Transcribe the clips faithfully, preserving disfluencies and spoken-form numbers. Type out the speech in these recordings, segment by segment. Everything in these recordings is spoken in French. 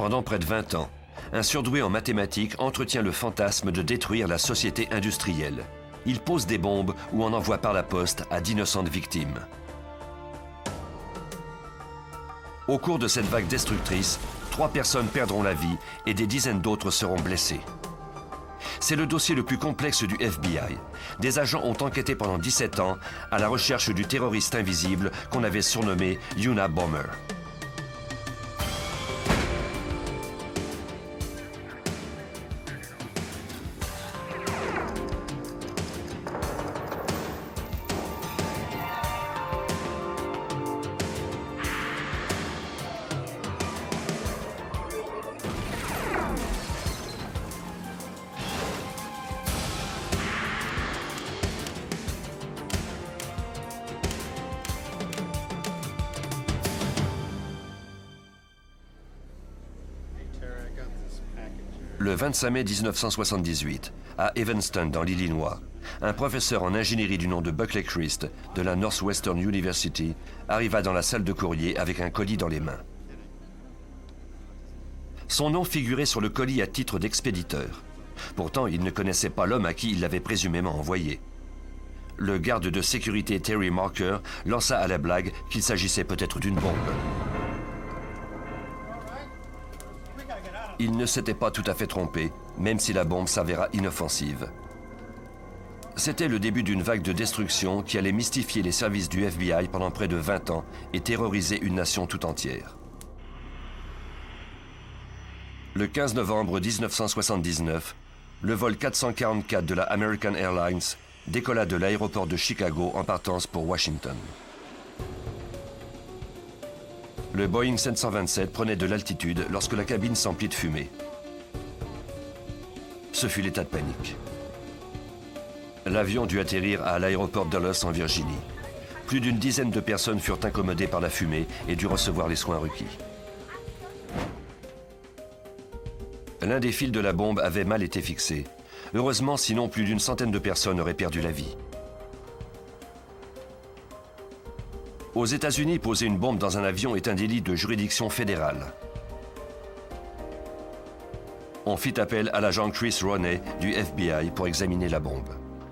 Pendant près de vingt ans, un surdoué en mathématiques entretient le fantasme de détruire la société industrielle. Il pose des bombes ou en envoie par la poste à d'innocentes victimes. Au cours de cette vague destructrice, trois personnes perdront la vie et des dizaines d'autres seront blessées. C'est le dossier le plus complexe du F B I. Des agents ont enquêté pendant dix-sept ans à la recherche du terroriste invisible qu'on avait surnommé Unabomber. Le vingt-cinq mai mille neuf cent soixante-dix-huit, à Evanston, dans l'Illinois, un professeur en ingénierie du nom de Buckley Christ de la Northwestern University arriva dans la salle de courrier avec un colis dans les mains. Son nom figurait sur le colis à titre d'expéditeur. Pourtant, il ne connaissait pas l'homme à qui il l'avait présumément envoyé. Le garde de sécurité Terry Marker lança à la blague qu'il s'agissait peut-être d'une bombe. Il ne s'était pas tout à fait trompé, même si la bombe s'avéra inoffensive. C'était le début d'une vague de destruction qui allait mystifier les services du F B I pendant près de vingt ans et terroriser une nation tout entière. Le quinze novembre mille neuf cent soixante-dix-neuf, le vol quatre cent quarante-quatre de la American Airlines décolla de l'aéroport de Chicago en partance pour Washington. Le Boeing sept cent vingt-sept prenait de l'altitude lorsque la cabine s'emplit de fumée. Ce fut l'état de panique. L'avion dut atterrir à l'aéroport Dulles en Virginie. Plus d'une dizaine de personnes furent incommodées par la fumée et durent recevoir les soins requis. L'un des fils de la bombe avait mal été fixé. Heureusement, sinon plus d'une centaine de personnes auraient perdu la vie. Aux États-Unis, poser une bombe dans un avion est un délit de juridiction fédérale. On fit appel à l'agent Chris Roney du F B I pour examiner la bombe.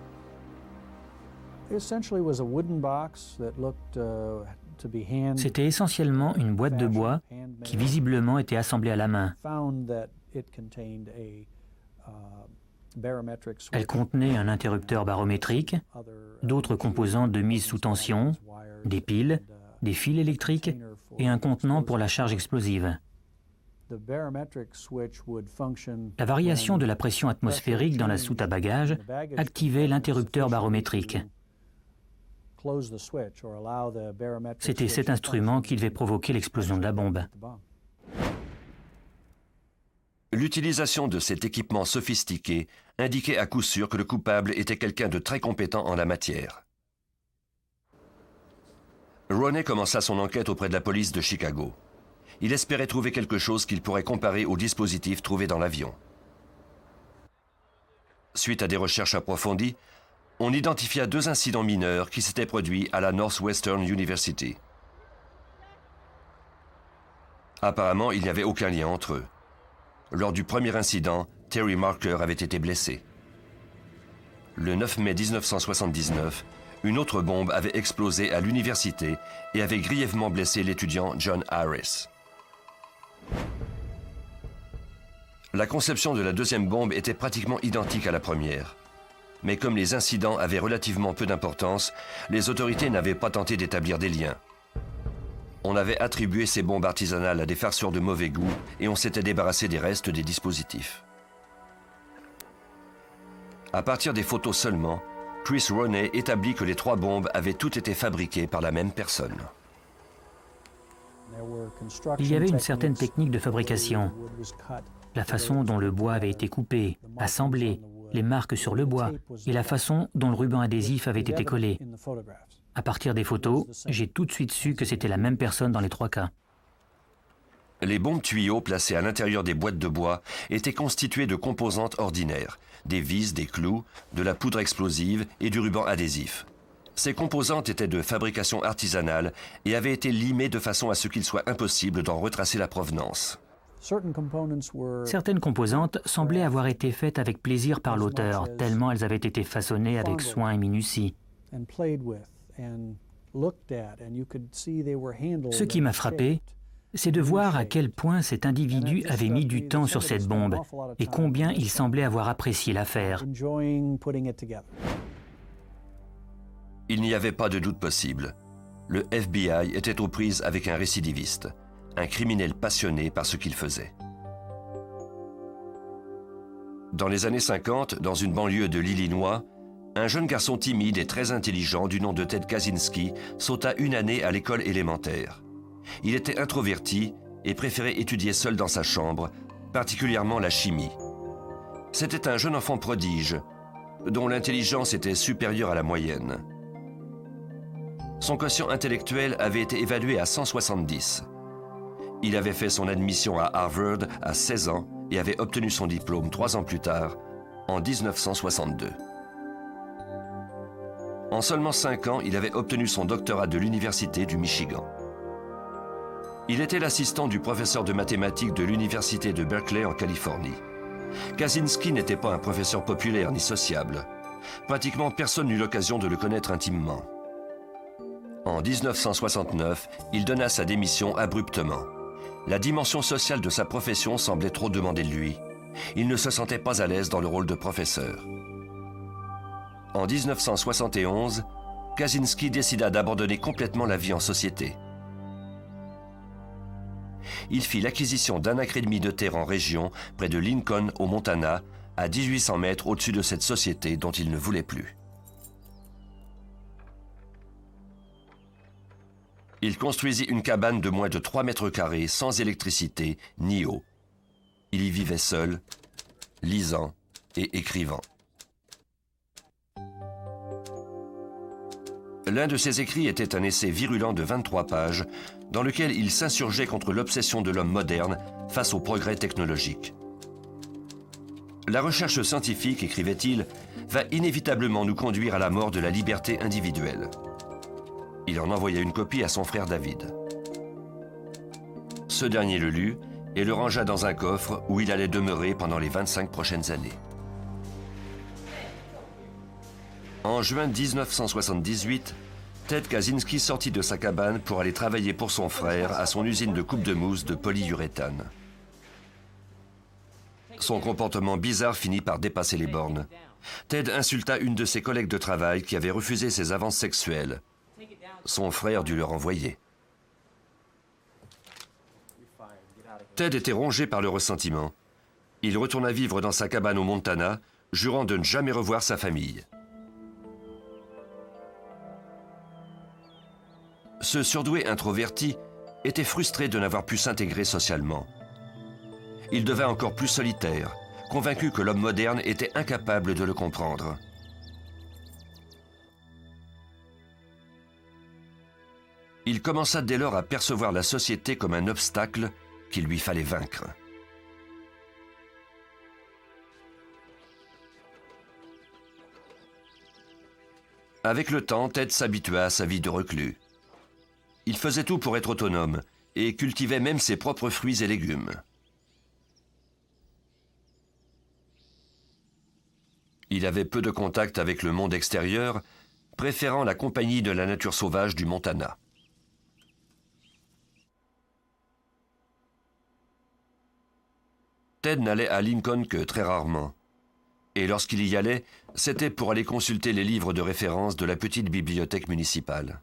C'était essentiellement une boîte de bois qui visiblement était assemblée à la main. Elle contenait un interrupteur barométrique, d'autres composantes de mise sous tension, des piles, des fils électriques et un contenant pour la charge explosive. La variation de la pression atmosphérique dans la soute à bagages activait l'interrupteur barométrique. C'était cet instrument qui devait provoquer l'explosion de la bombe. L'utilisation de cet équipement sophistiqué indiquait à coup sûr que le coupable était quelqu'un de très compétent en la matière. Roney commença son enquête auprès de la police de Chicago. Il espérait trouver quelque chose qu'il pourrait comparer au dispositif trouvé dans l'avion. Suite à des recherches approfondies, on identifia deux incidents mineurs qui s'étaient produits à la Northwestern University. Apparemment, il n'y avait aucun lien entre eux. Lors du premier incident, Terry Marker avait été blessé. Le neuf mai mille neuf cent soixante-dix-neuf, une autre bombe avait explosé à l'université et avait grièvement blessé l'étudiant John Harris. La conception de la deuxième bombe était pratiquement identique à la première. Mais comme les incidents avaient relativement peu d'importance, les autorités n'avaient pas tenté d'établir des liens. On avait attribué ces bombes artisanales à des farceurs de mauvais goût et on s'était débarrassé des restes des dispositifs. À partir des photos seulement, Chris Roney établit que les trois bombes avaient toutes été fabriquées par la même personne. Il y avait une certaine technique de fabrication. La façon dont le bois avait été coupé, assemblé, les marques sur le bois et la façon dont le ruban adhésif avait été collé. À partir des photos, j'ai tout de suite su que c'était la même personne dans les trois cas. Les bombes tuyaux placées à l'intérieur des boîtes de bois étaient constituées de composantes ordinaires, des vis, des clous, de la poudre explosive et du ruban adhésif. Ces composantes étaient de fabrication artisanale et avaient été limées de façon à ce qu'il soit impossible d'en retracer la provenance. Certaines composantes semblaient avoir été faites avec plaisir par l'auteur, tellement elles avaient été façonnées avec soin et minutie. Ce qui m'a frappé, c'est de voir à quel point cet individu avait mis du temps sur cette bombe et combien il semblait avoir apprécié l'affaire. Il n'y avait pas de doute possible. Le F B I était aux prises avec un récidiviste, un criminel passionné par ce qu'il faisait. Dans les années cinquante, dans une banlieue de l'Illinois, un jeune garçon timide et très intelligent du nom de Ted Kaczynski sauta une année à l'école élémentaire. Il était introverti et préférait étudier seul dans sa chambre, particulièrement la chimie. C'était un jeune enfant prodige, dont l'intelligence était supérieure à la moyenne. Son quotient intellectuel avait été évalué à cent soixante-dix. Il avait fait son admission à Harvard à seize ans et avait obtenu son diplôme trois ans plus tard, en mille neuf cent soixante-deux. En seulement cinq ans, il avait obtenu son doctorat de l'Université du Michigan. Il était l'assistant du professeur de mathématiques de l'Université de Berkeley en Californie. Kaczynski n'était pas un professeur populaire ni sociable. Pratiquement personne n'eut l'occasion de le connaître intimement. En mille neuf cent soixante-neuf, il donna sa démission abruptement. La dimension sociale de sa profession semblait trop demander de lui. Il ne se sentait pas à l'aise dans le rôle de professeur. En mille neuf cent soixante et onze, Kaczynski décida d'abandonner complètement la vie en société. Il fit l'acquisition d'un acre et demi de terre en région, près de Lincoln, au Montana, à mille huit cents mètres au-dessus de cette société dont il ne voulait plus. Il construisit une cabane de moins de trois mètres carrés, sans électricité ni eau. Il y vivait seul, lisant et écrivant. L'un de ses écrits était un essai virulent de vingt-trois pages, dans lequel il s'insurgeait contre l'obsession de l'homme moderne face au progrès technologique. La recherche scientifique, écrivait-il, va inévitablement nous conduire à la mort de la liberté individuelle. Il en envoya une copie à son frère David. Ce dernier le lut et le rangea dans un coffre où il allait demeurer pendant les vingt-cinq prochaines années. En juin mille neuf cent soixante-dix-huit, Ted Kaczynski sortit de sa cabane pour aller travailler pour son frère à son usine de coupe de mousse de polyuréthane. Son comportement bizarre finit par dépasser les bornes. Ted insulta une de ses collègues de travail qui avait refusé ses avances sexuelles. Son frère dut le renvoyer. Ted était rongé par le ressentiment. Il retourna vivre dans sa cabane au Montana, jurant de ne jamais revoir sa famille. Ce surdoué introverti était frustré de n'avoir pu s'intégrer socialement. Il devint encore plus solitaire, convaincu que l'homme moderne était incapable de le comprendre. Il commença dès lors à percevoir la société comme un obstacle qu'il lui fallait vaincre. Avec le temps, Ted s'habitua à sa vie de reclus. Il faisait tout pour être autonome et cultivait même ses propres fruits et légumes. Il avait peu de contact avec le monde extérieur, préférant la compagnie de la nature sauvage du Montana. Ted n'allait à Lincoln que très rarement. Et lorsqu'il y allait, c'était pour aller consulter les livres de référence de la petite bibliothèque municipale.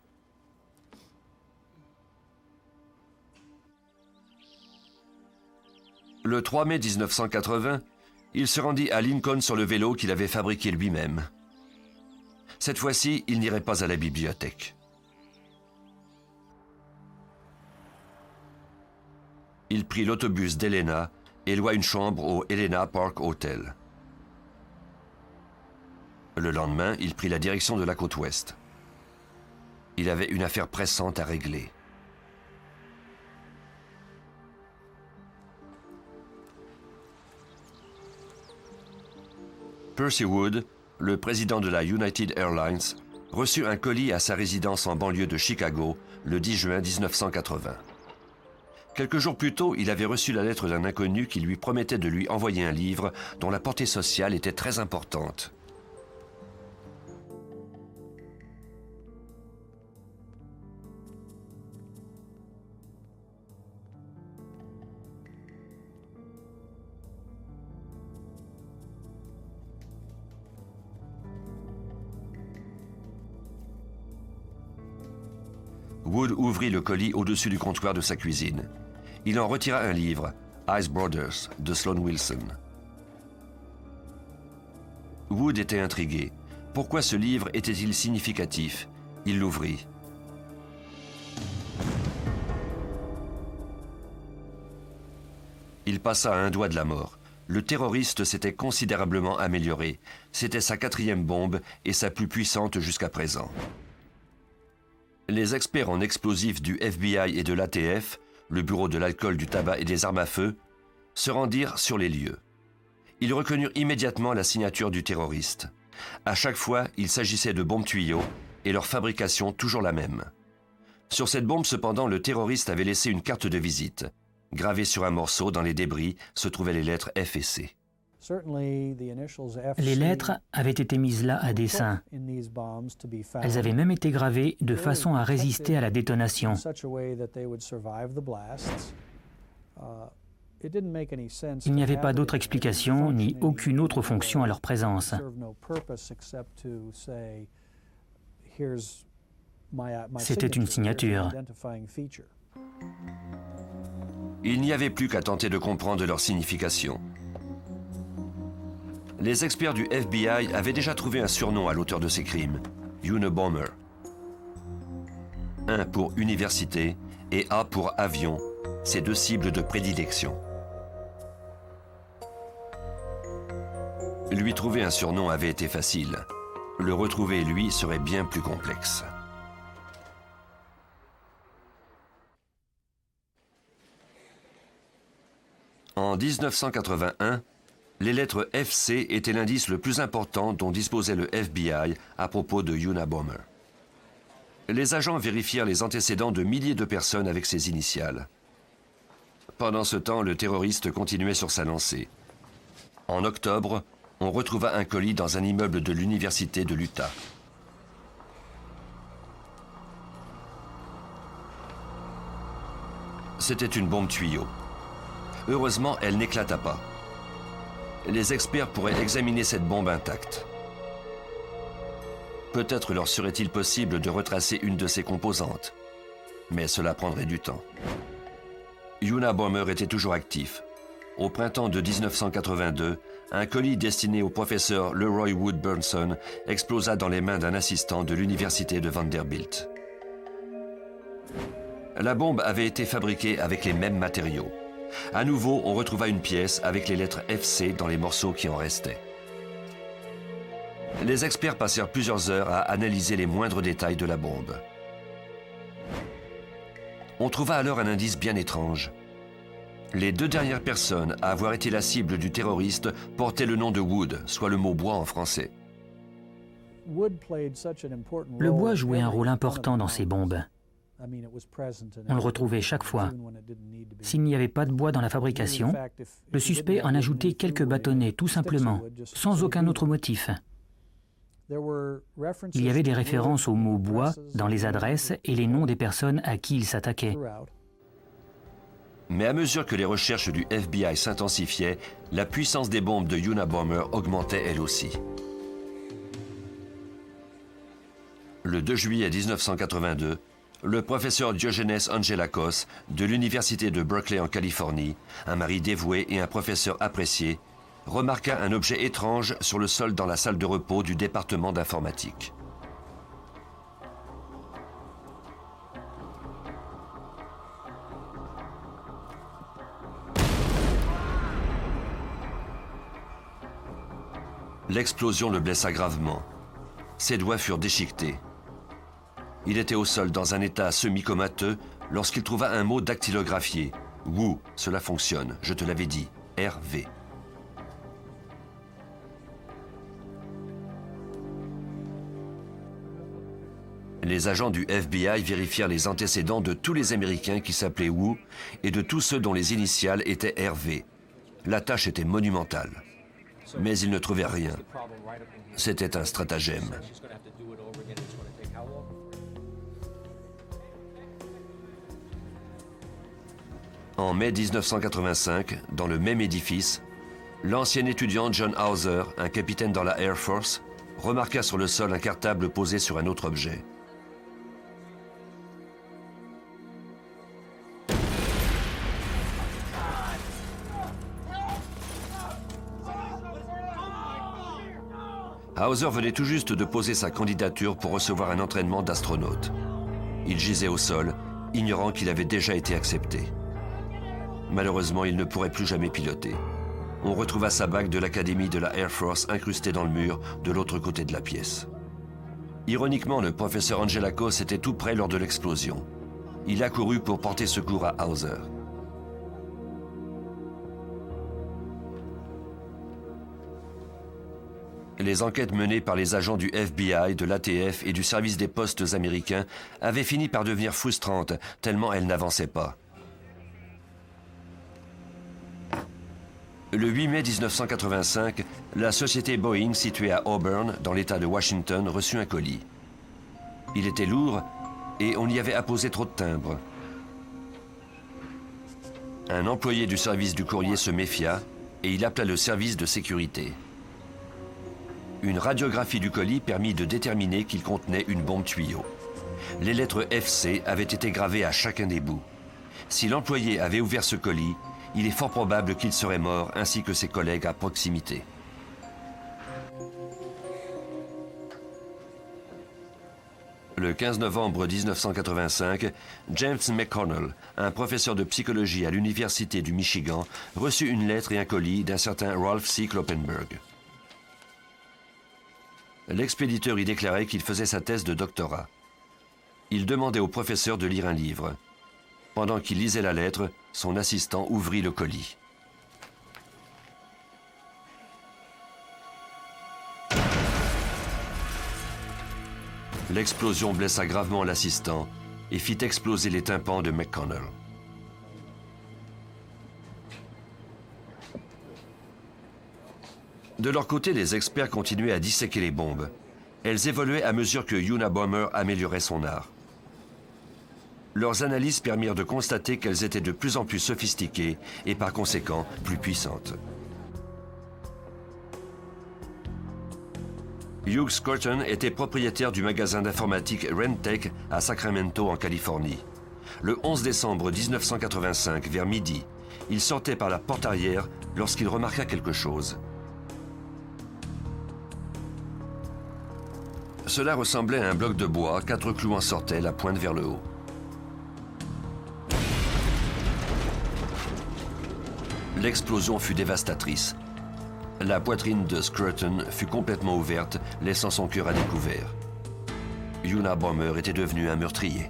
Le trois mai mille neuf cent quatre-vingts, il se rendit à Lincoln sur le vélo qu'il avait fabriqué lui-même. Cette fois-ci, il n'irait pas à la bibliothèque. Il prit l'autobus d'Helena et loua une chambre au Helena Park Hotel. Le lendemain, il prit la direction de la côte ouest. Il avait une affaire pressante à régler. Percy Wood, le président de la United Airlines, reçut un colis à sa résidence en banlieue de Chicago le dix juin mille neuf cent quatre-vingts. Quelques jours plus tôt, il avait reçu la lettre d'un inconnu qui lui promettait de lui envoyer un livre dont la portée sociale était très importante. Wood ouvrit le colis au-dessus du comptoir de sa cuisine. Il en retira un livre, Ice Brothers, de Sloan Wilson. Wood était intrigué. Pourquoi ce livre était-il significatif? Il l'ouvrit. Il passa à un doigt de la mort. Le terroriste s'était considérablement amélioré. C'était sa quatrième bombe et sa plus puissante jusqu'à présent. Les experts en explosifs du F B I et de l'A T F, le Bureau de l'alcool, du tabac et des armes à feu, se rendirent sur les lieux. Ils reconnurent immédiatement la signature du terroriste. À chaque fois, il s'agissait de bombes tuyaux et leur fabrication toujours la même. Sur cette bombe, cependant, le terroriste avait laissé une carte de visite. Gravée sur un morceau, dans les débris, se trouvaient les lettres F et C. Les lettres avaient été mises là à dessein. Elles avaient même été gravées de façon à résister à la détonation. Il n'y avait pas d'autre explication ni aucune autre fonction à leur présence. C'était une signature. Il n'y avait plus qu'à tenter de comprendre leur signification. Les experts du F B I avaient déjà trouvé un surnom à l'auteur de ces crimes, Unabomber. Un pour université et A pour avion, ces deux cibles de prédilection. Lui trouver un surnom avait été facile. Le retrouver, lui, serait bien plus complexe. En mille neuf cent quatre-vingt-un, les lettres F C étaient l'indice le plus important dont disposait le F B I à propos de Unabomber. Les agents vérifièrent les antécédents de milliers de personnes avec ces initiales. Pendant ce temps, le terroriste continuait sur sa lancée. En octobre, on retrouva un colis dans un immeuble de l'université de l'Utah. C'était une bombe tuyau. Heureusement, elle n'éclata pas. Les experts pourraient examiner cette bombe intacte. Peut-être leur serait-il possible de retracer une de ses composantes, mais cela prendrait du temps. Unabomber était toujours actif. Au printemps de mille neuf cent quatre-vingt-deux, un colis destiné au professeur Leroy Wood Burnson explosa dans les mains d'un assistant de l'université de Vanderbilt. La bombe avait été fabriquée avec les mêmes matériaux. À nouveau, on retrouva une pièce avec les lettres F C dans les morceaux qui en restaient. Les experts passèrent plusieurs heures à analyser les moindres détails de la bombe. On trouva alors un indice bien étrange. Les deux dernières personnes à avoir été la cible du terroriste portaient le nom de Wood, soit le mot bois en français. Le bois jouait un rôle important dans ces bombes. On le retrouvait chaque fois. S'il n'y avait pas de bois dans la fabrication, le suspect en ajoutait quelques bâtonnets, tout simplement, sans aucun autre motif. Il y avait des références au mot « bois » dans les adresses et les noms des personnes à qui il s'attaquait. Mais à mesure que les recherches du F B I s'intensifiaient, la puissance des bombes de Unabomber augmentait elle aussi. Le deux juillet mille neuf cent quatre-vingt-deux, le professeur Diogenes Angelakos de l'université de Berkeley en Californie, un mari dévoué et un professeur apprécié, remarqua un objet étrange sur le sol dans la salle de repos du département d'informatique. L'explosion le blessa gravement. Ses doigts furent déchiquetés. Il était au sol dans un état semi-comateux lorsqu'il trouva un mot dactylographié. Woo, cela fonctionne, je te l'avais dit, R V. Les agents du F B I vérifièrent les antécédents de tous les Américains qui s'appelaient Wu et de tous ceux dont les initiales étaient R V. La tâche était monumentale. Mais ils ne trouvaient rien. C'était un stratagème. En mai mille neuf cent quatre-vingt-cinq, dans le même édifice, l'ancien étudiant John Hauser, un capitaine dans la Air Force, remarqua sur le sol un cartable posé sur un autre objet. Hauser venait tout juste de poser sa candidature pour recevoir un entraînement d'astronaute. Il gisait au sol, ignorant qu'il avait déjà été accepté. Malheureusement, il ne pourrait plus jamais piloter. On retrouva sa bague de l'Académie de la Air Force incrustée dans le mur de l'autre côté de la pièce. Ironiquement, le professeur Angelakos était tout près lors de l'explosion. Il accourut pour porter secours à Hauser. Les enquêtes menées par les agents du F B I, de l'A T F et du service des postes américains avaient fini par devenir frustrantes, tellement elles n'avançaient pas. Le huit mai mille neuf cent quatre-vingt-cinq, la société Boeing, située à Auburn, dans l'État de Washington, reçut un colis. Il était lourd et on y avait apposé trop de timbres. Un employé du service du courrier se méfia et il appela le service de sécurité. Une radiographie du colis permit de déterminer qu'il contenait une bombe tuyau. Les lettres F C avaient été gravées à chacun des bouts. Si l'employé avait ouvert ce colis, il est fort probable qu'il serait mort ainsi que ses collègues à proximité. Le quinze novembre mille neuf cent quatre-vingt-cinq, James McConnell, un professeur de psychologie à l'Université du Michigan, reçut une lettre et un colis d'un certain Ralph C. Kloppenberg. L'expéditeur y déclarait qu'il faisait sa thèse de doctorat. Il demandait au professeur de lire un livre. Pendant qu'il lisait la lettre, son assistant ouvrit le colis. L'explosion blessa gravement l'assistant et fit exploser les tympans de McConnell. De leur côté, les experts continuaient à disséquer les bombes. Elles évoluaient à mesure que Unabomber améliorait son art. Leurs analyses permirent de constater qu'elles étaient de plus en plus sophistiquées et par conséquent plus puissantes. Hugh Scruton était propriétaire du magasin d'informatique Rentech à Sacramento en Californie. Le onze décembre mille neuf cent quatre-vingt-cinq, vers midi, il sortait par la porte arrière lorsqu'il remarqua quelque chose. Cela ressemblait à un bloc de bois, quatre clous en sortaient, la pointe vers le haut. L'explosion fut dévastatrice. La poitrine de Scruton fut complètement ouverte, laissant son cœur à découvert. Unabomber était devenu un meurtrier.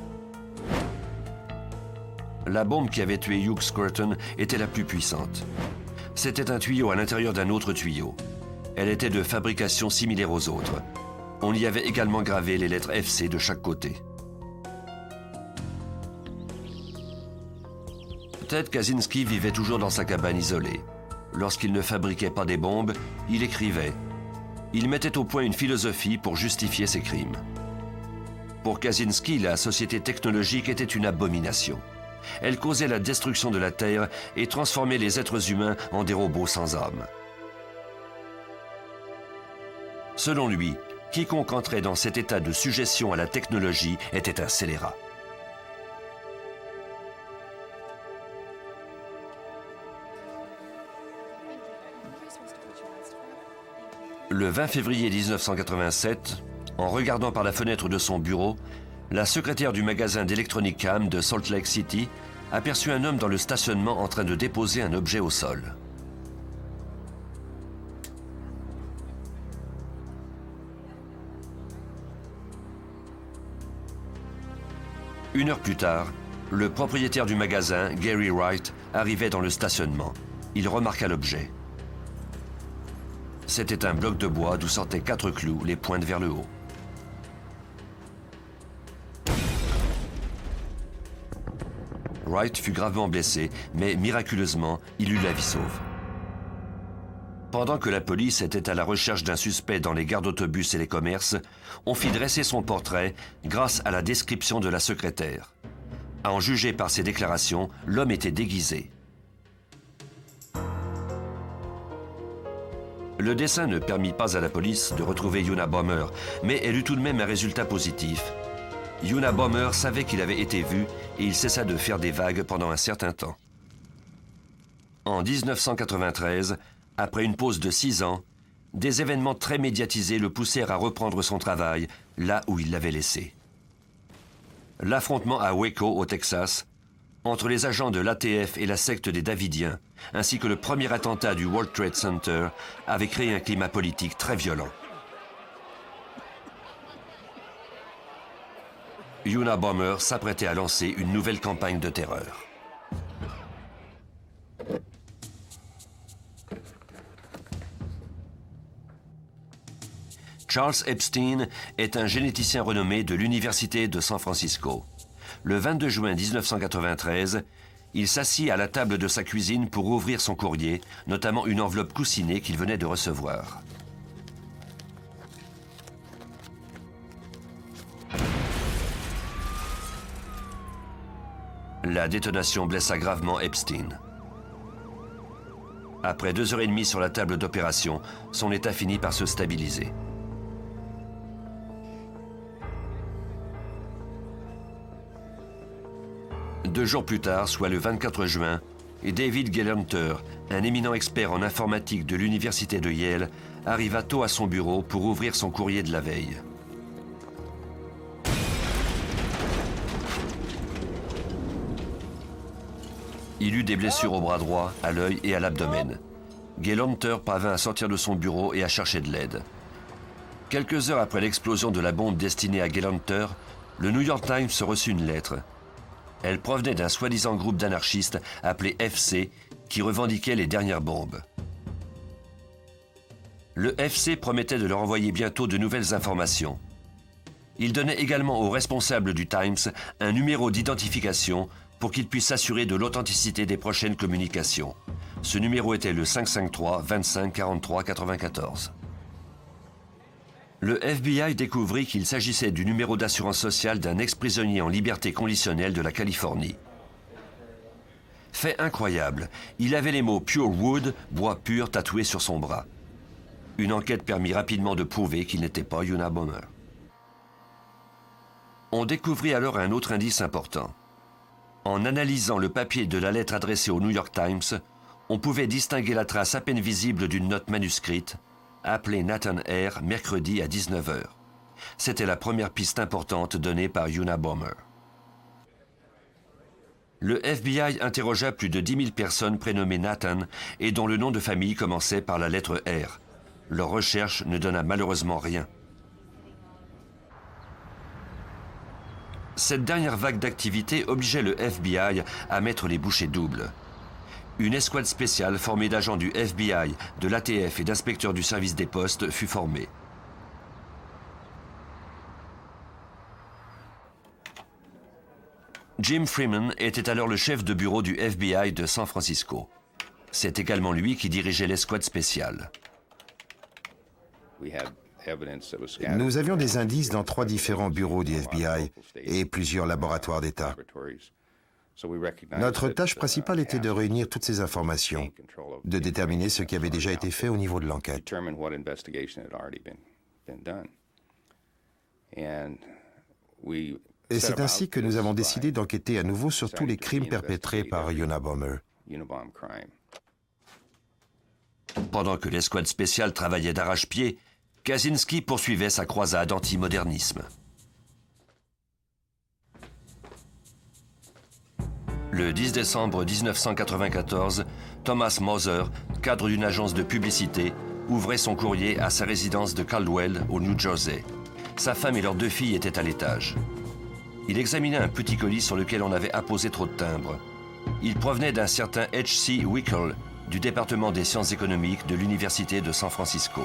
La bombe qui avait tué Hugh Scruton était la plus puissante. C'était un tuyau à l'intérieur d'un autre tuyau. Elle était de fabrication similaire aux autres. On y avait également gravé les lettres F C de chaque côté. Ted Kaczynski vivait toujours dans sa cabane isolée. Lorsqu'il ne fabriquait pas des bombes, il écrivait. Il mettait au point une philosophie pour justifier ses crimes. Pour Kaczynski, la société technologique était une abomination. Elle causait la destruction de la Terre et transformait les êtres humains en des robots sans âme. Selon lui, quiconque entrait dans cet état de sujétion à la technologie était un scélérat. Le vingt février mille neuf cent quatre-vingt-sept, en regardant par la fenêtre de son bureau, la secrétaire du magasin d'Electronic Cam de Salt Lake City aperçut un homme dans le stationnement en train de déposer un objet au sol. Une heure plus tard, le propriétaire du magasin, Gary Wright, arrivait dans le stationnement. Il remarqua l'objet. C'était un bloc de bois d'où sortaient quatre clous, les pointes vers le haut. Wright fut gravement blessé, mais miraculeusement, il eut la vie sauve. Pendant que la police était à la recherche d'un suspect dans les gares d'autobus et les commerces, on fit dresser son portrait grâce à la description de la secrétaire. À en juger par ses déclarations, l'homme était déguisé. Le dessin ne permit pas à la police de retrouver Unabomber, mais elle eut tout de même un résultat positif. Unabomber savait qu'il avait été vu et il cessa de faire des vagues pendant un certain temps. En mille neuf cent quatre-vingt-treize, après une pause de six ans, des événements très médiatisés le poussèrent à reprendre son travail là où il l'avait laissé. L'affrontement à Waco, au Texas, entre les agents de l'A T F et la secte des Davidiens, ainsi que le premier attentat du World Trade Center, avait créé un climat politique très violent. Unabomber s'apprêtait à lancer une nouvelle campagne de terreur. Charles Epstein est un généticien renommé de l'Université de San Francisco. Le vingt-deux juin mille neuf cent quatre-vingt-treize, il s'assit à la table de sa cuisine pour ouvrir son courrier, notamment une enveloppe coussinée qu'il venait de recevoir. La détonation blessa gravement Epstein. Après deux heures et demie sur la table d'opération, son état finit par se stabiliser. Deux jours plus tard, soit le vingt-quatre juin, David Gelernter, un éminent expert en informatique de l'université de Yale, arriva tôt à son bureau pour ouvrir son courrier de la veille. Il eut des blessures au bras droit, à l'œil et à l'abdomen. Gelernter parvint à sortir de son bureau et à chercher de l'aide. Quelques heures après l'explosion de la bombe destinée à Gelernter, le New York Times reçut une lettre. Elle provenait d'un soi-disant groupe d'anarchistes appelé F C qui revendiquait les dernières bombes. Le F C promettait de leur envoyer bientôt de nouvelles informations. Il donnait également aux responsables du Times un numéro d'identification pour qu'ils puissent s'assurer de l'authenticité des prochaines communications. Ce numéro était le cinq cent cinquante-trois vingt-cinq quarante-trois quatre-vingt-quatorze. Le F B I découvrit qu'il s'agissait du numéro d'assurance sociale d'un ex-prisonnier en liberté conditionnelle de la Californie. Fait incroyable, il avait les mots « Pure Wood », bois pur, tatoués sur son bras. Une enquête permit rapidement de prouver qu'il n'était pas Unabomber. On découvrit alors un autre indice important. En analysant le papier de la lettre adressée au New York Times, on pouvait distinguer la trace à peine visible d'une note manuscrite, appelée Nathan R. mercredi à dix-neuf heures. C'était la première piste importante donnée par Unabomber. Le F B I interrogea plus de dix mille personnes prénommées Nathan et dont le nom de famille commençait par la lettre R. Leur recherche ne donna malheureusement rien. Cette dernière vague d'activité obligeait le F B I à mettre les bouchées doubles. Une escouade spéciale formée d'agents du F B I, de l'A T F et d'inspecteurs du service des postes fut formée. Jim Freeman était alors le chef de bureau du F B I de San Francisco. C'est également lui qui dirigeait l'escouade spéciale. Nous avions des indices dans trois différents bureaux du F B I et plusieurs laboratoires d'État. Notre tâche principale était de réunir toutes ces informations, de déterminer ce qui avait déjà été fait au niveau de l'enquête. Et c'est ainsi que nous avons décidé d'enquêter à nouveau sur tous les crimes perpétrés par Unabomber. Pendant que l'escouade spéciale travaillait d'arrache-pied, Kaczynski poursuivait sa croisade anti-modernisme. Le dix décembre mille neuf cent quatre-vingt-quatorze, Thomas Moser, cadre d'une agence de publicité, ouvrait son courrier à sa résidence de Caldwell, au New Jersey. Sa femme et leurs deux filles étaient à l'étage. Il examina un petit colis sur lequel on avait apposé trop de timbres. Il provenait d'un certain H C Wickel, du département des sciences économiques de l'Université de San Francisco.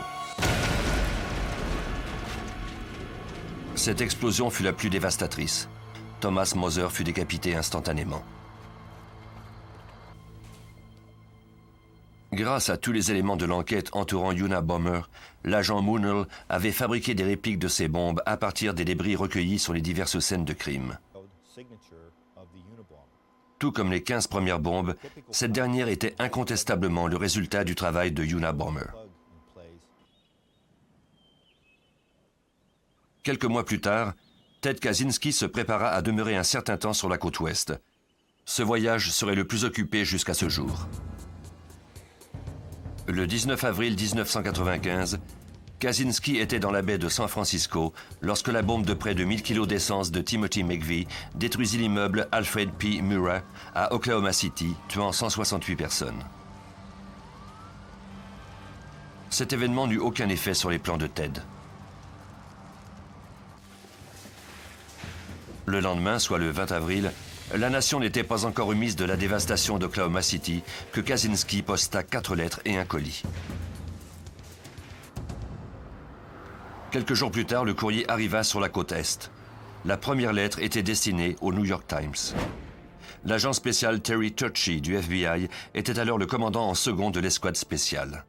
Cette explosion fut la plus dévastatrice. Thomas Moser fut décapité instantanément. Grâce à tous les éléments de l'enquête entourant Unabomber, l'agent Moonell avait fabriqué des répliques de ces bombes à partir des débris recueillis sur les diverses scènes de crime. Tout comme les quinze premières bombes, cette dernière était incontestablement le résultat du travail de Unabomber. Quelques mois plus tard, Ted Kaczynski se prépara à demeurer un certain temps sur la côte ouest. Ce voyage serait le plus occupé jusqu'à ce jour. Le dix-neuf avril mille neuf cent quatre-vingt-quinze, Kaczynski était dans la baie de San Francisco lorsque la bombe de près de mille kilos d'essence de Timothy McVeigh détruisit l'immeuble Alfred P. Murrah à Oklahoma City, tuant cent soixante-huit personnes. Cet événement n'eut aucun effet sur les plans de Ted. Le lendemain, soit le vingt avril, la nation n'était pas encore remise de la dévastation d'Oklahoma City que Kaczynski posta quatre lettres et un colis. Quelques jours plus tard, le courrier arriva sur la côte Est. La première lettre était destinée au New York Times. L'agent spécial Terry Turchi du F B I était alors le commandant en second de l'escouade spéciale.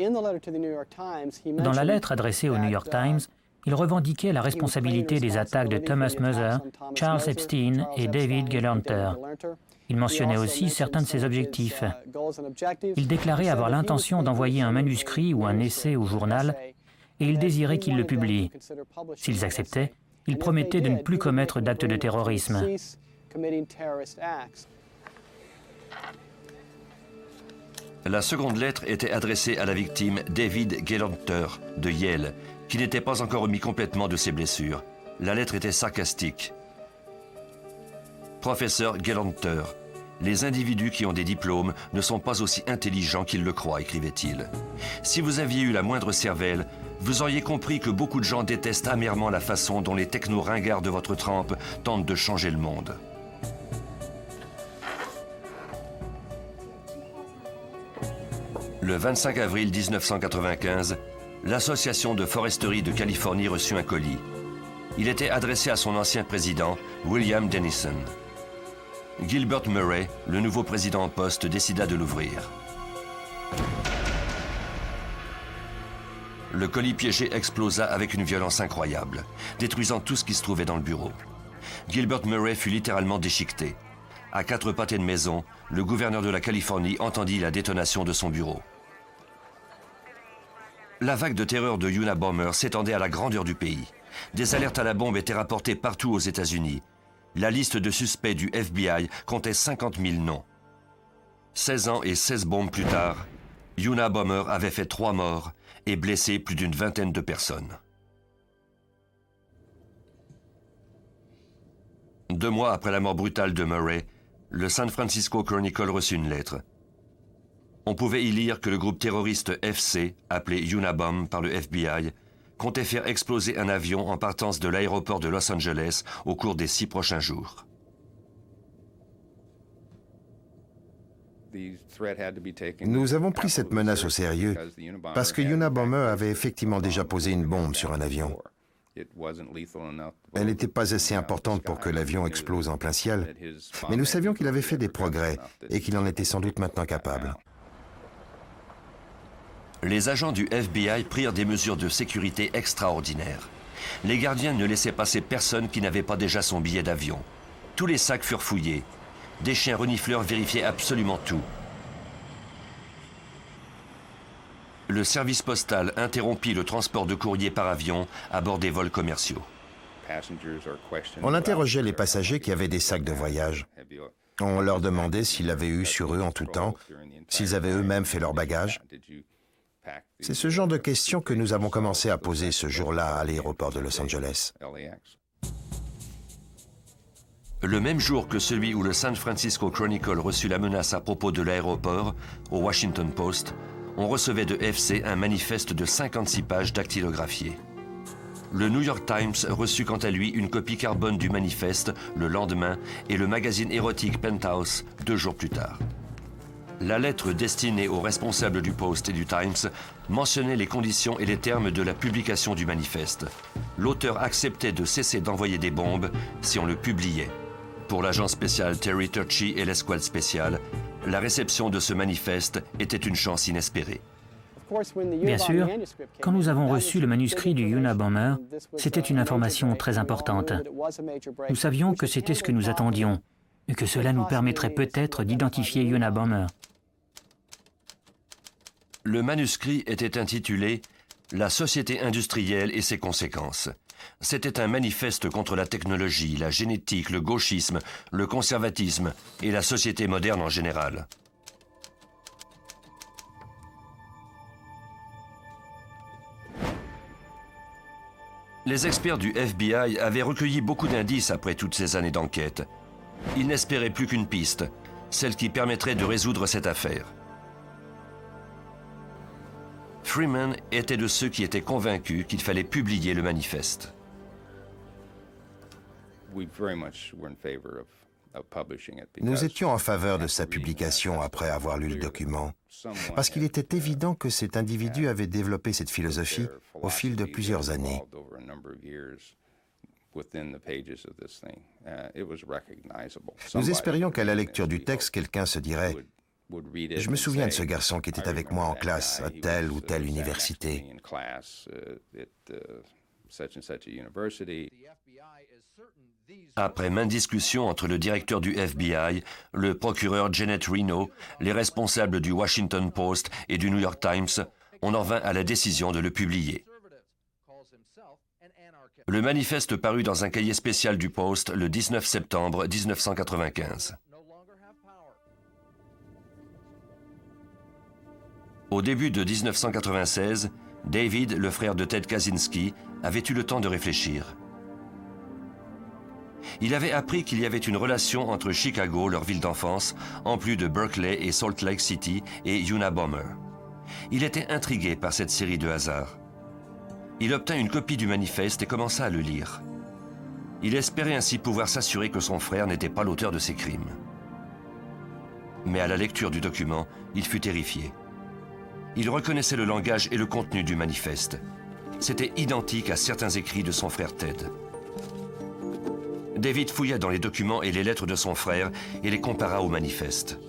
Dans la lettre adressée au New York Times, il revendiquait la responsabilité des attaques de Thomas Mother, Charles Epstein et David Gelerter. Il mentionnait aussi certains de ses objectifs. Il déclarait avoir l'intention d'envoyer un manuscrit ou un essai au journal et il désirait qu'il le publie. S'ils acceptaient, il promettait de ne plus commettre d'actes de terrorisme. La seconde lettre était adressée à la victime David Gelerter de Yale, qui n'était pas encore remis complètement de ses blessures. La lettre était sarcastique. Professeur Gelerter, les individus qui ont des diplômes ne sont pas aussi intelligents qu'ils le croient, écrivait-il. Si vous aviez eu la moindre cervelle, vous auriez compris que beaucoup de gens détestent amèrement la façon dont les techno-ringards de votre trempe tentent de changer le monde. Le vingt-cinq avril mille neuf cent quatre-vingt-quinze, l'Association de foresterie de Californie reçut un colis. Il était adressé à son ancien président, William Dennison. Gilbert Murray, le nouveau président en poste, décida de l'ouvrir. Le colis piégé explosa avec une violence incroyable, détruisant tout ce qui se trouvait dans le bureau. Gilbert Murray fut littéralement déchiqueté. À quatre pâtés de maison, le gouverneur de la Californie entendit la détonation de son bureau. La vague de terreur de Unabomber s'étendait à la grandeur du pays. Des alertes à la bombe étaient rapportées partout aux États-Unis. La liste de suspects du F B I comptait cinquante mille noms. seize ans et seize bombes plus tard, Unabomber avait fait trois morts et blessé plus d'une vingtaine de personnes. Deux mois après la mort brutale de Murray, le San Francisco Chronicle reçut une lettre. On pouvait y lire que le groupe terroriste F C, appelé Unabomb par le F B I, comptait faire exploser un avion en partance de l'aéroport de Los Angeles au cours des six prochains jours. Nous avons pris cette menace au sérieux parce que Unabomber avait effectivement déjà posé une bombe sur un avion. Elle n'était pas assez importante pour que l'avion explose en plein ciel, mais nous savions qu'il avait fait des progrès et qu'il en était sans doute maintenant capable. Les agents du F B I prirent des mesures de sécurité extraordinaires. Les gardiens ne laissaient passer personne qui n'avait pas déjà son billet d'avion. Tous les sacs furent fouillés. Des chiens renifleurs vérifiaient absolument tout. Le service postal interrompit le transport de courrier par avion à bord des vols commerciaux. On interrogeait les passagers qui avaient des sacs de voyage. On leur demandait s'ils l'avaient eu sur eux en tout temps, s'ils avaient eux-mêmes fait leur bagage. C'est ce genre de questions que nous avons commencé à poser ce jour-là à l'aéroport de Los Angeles. Le même jour que celui où le San Francisco Chronicle reçut la menace à propos de l'aéroport, au Washington Post, on recevait de F C un manifeste de cinquante-six pages dactylographiées. Le New York Times reçut quant à lui une copie carbone du manifeste le lendemain et le magazine érotique Penthouse deux jours plus tard. La lettre destinée aux responsables du Post et du Times mentionnait les conditions et les termes de la publication du manifeste. L'auteur acceptait de cesser d'envoyer des bombes si on le publiait. Pour l'agent spécial Terry Turchi et l'escouade spéciale, La réception de ce manifeste était une chance inespérée. Bien sûr, quand nous avons reçu le manuscrit du Unabomber, c'était une information très importante. Nous savions que c'était ce que nous attendions et que cela nous permettrait peut-être d'identifier Unabomber. Le manuscrit était intitulé « La société industrielle et ses conséquences ». C'était un manifeste contre la technologie, la génétique, le gauchisme, le conservatisme et la société moderne en général. Les experts du F B I avaient recueilli beaucoup d'indices après toutes ces années d'enquête. Ils n'espéraient plus qu'une piste, celle qui permettrait de résoudre cette affaire. Freeman était de ceux qui étaient convaincus qu'il fallait publier le manifeste. Nous étions en faveur de sa publication après avoir lu le document, parce qu'il était évident que cet individu avait développé cette philosophie au fil de plusieurs années. Nous espérions qu'à la lecture du texte, quelqu'un se dirait « Je me souviens de ce garçon qui était avec moi en classe à telle ou telle université. » Après maintes discussions entre le directeur du F B I, le procureur Janet Reno, les responsables du Washington Post et du New York Times, on en vint à la décision de le publier. Le manifeste parut dans un cahier spécial du Post le dix-neuf septembre mille neuf cent quatre-vingt-quinze. Au début de mille neuf cent quatre-vingt-seize, David, le frère de Ted Kaczynski, avait eu le temps de réfléchir. Il avait appris qu'il y avait une relation entre Chicago, leur ville d'enfance, en plus de Berkeley et Salt Lake City et Unabomber. Il était intrigué par cette série de hasards. Il obtint une copie du manifeste et commença à le lire. Il espérait ainsi pouvoir s'assurer que son frère n'était pas l'auteur de ces crimes. Mais à la lecture du document, il fut terrifié. Il reconnaissait le langage et le contenu du manifeste. C'était identique à certains écrits de son frère Ted. David fouilla dans les documents et les lettres de son frère et les compara au manifeste.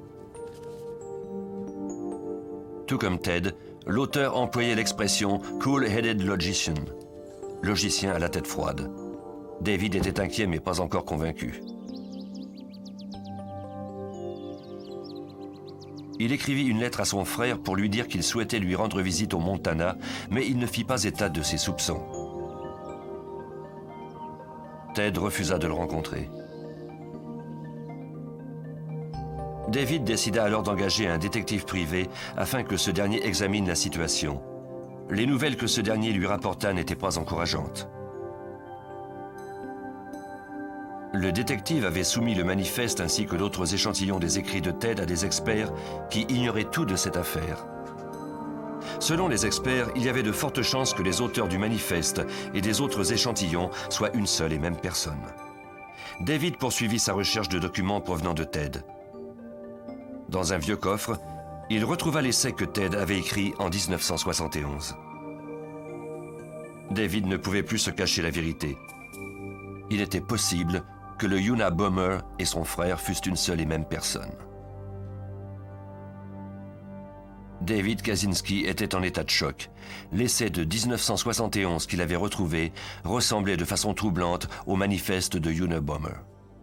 Tout comme Ted, l'auteur employait l'expression « cool-headed logician », logicien à la tête froide. David était inquiet mais pas encore convaincu. Il écrivit une lettre à son frère pour lui dire qu'il souhaitait lui rendre visite au Montana, mais il ne fit pas état de ses soupçons. Ted refusa de le rencontrer. David décida alors d'engager un détective privé afin que ce dernier examine la situation. Les nouvelles que ce dernier lui rapporta n'étaient pas encourageantes. Le détective avait soumis le manifeste ainsi que d'autres échantillons des écrits de Ted à des experts qui ignoraient tout de cette affaire. Selon les experts, il y avait de fortes chances que les auteurs du manifeste et des autres échantillons soient une seule et même personne. David poursuivit sa recherche de documents provenant de Ted. Dans un vieux coffre, il retrouva l'essai que Ted avait écrit en mille neuf cent soixante et onze. David ne pouvait plus se cacher la vérité. Il était possible que le Unabomber et son frère fussent une seule et même personne. David Kaczynski était en état de choc. L'essai de mille neuf cent soixante et onze qu'il avait retrouvé ressemblait de façon troublante au manifeste de Unabomber.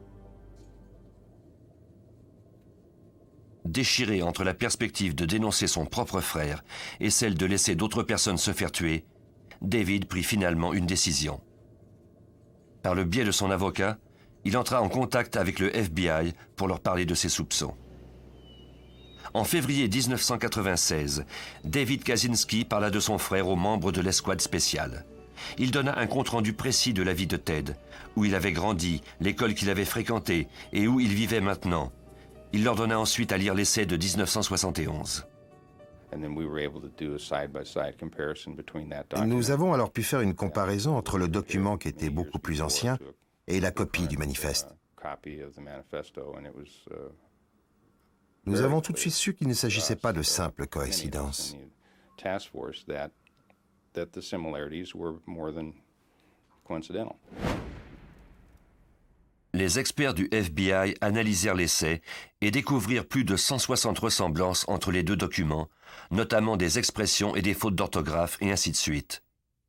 Déchiré entre la perspective de dénoncer son propre frère et celle de laisser d'autres personnes se faire tuer, David prit finalement une décision. Par le biais de son avocat, il entra en contact avec le F B I pour leur parler de ses soupçons. En février mille neuf cent quatre-vingt-seize, David Kaczynski parla de son frère aux membres de l'escouade spéciale. Il donna un compte-rendu précis de la vie de Ted, où il avait grandi, l'école qu'il avait fréquentée et où il vivait maintenant. Il leur donna ensuite à lire l'essai de mille neuf cent soixante et onze. Nous avons alors pu faire une comparaison entre le document qui était beaucoup plus ancien et la copie du manifeste. Nous avons tout de suite su qu'il ne s'agissait pas de simples coïncidences. Les experts du F B I analysèrent l'essai et découvrirent plus de cent soixante ressemblances entre les deux documents, notamment des expressions et des fautes d'orthographe et ainsi de suite.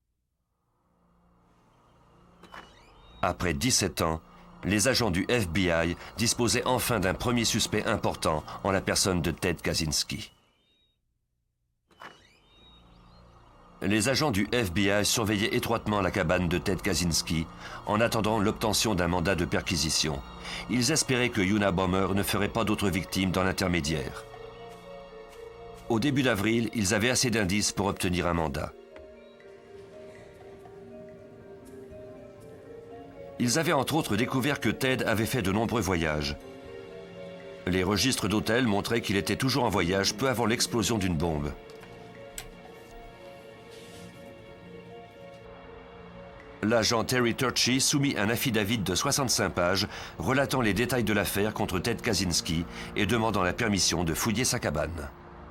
Après dix-sept ans, les agents du F B I disposaient enfin d'un premier suspect important en la personne de Ted Kaczynski. Les agents du F B I surveillaient étroitement la cabane de Ted Kaczynski en attendant l'obtention d'un mandat de perquisition. Ils espéraient que Unabomber ne ferait pas d'autres victimes dans l'intermédiaire. Au début d'avril, ils avaient assez d'indices pour obtenir un mandat. Ils avaient entre autres découvert que Ted avait fait de nombreux voyages. Les registres d'hôtel montraient qu'il était toujours en voyage peu avant l'explosion d'une bombe. L'agent Terry Turchi soumit un affidavit de soixante-cinq pages relatant les détails de l'affaire contre Ted Kaczynski et demandant la permission de fouiller sa cabane.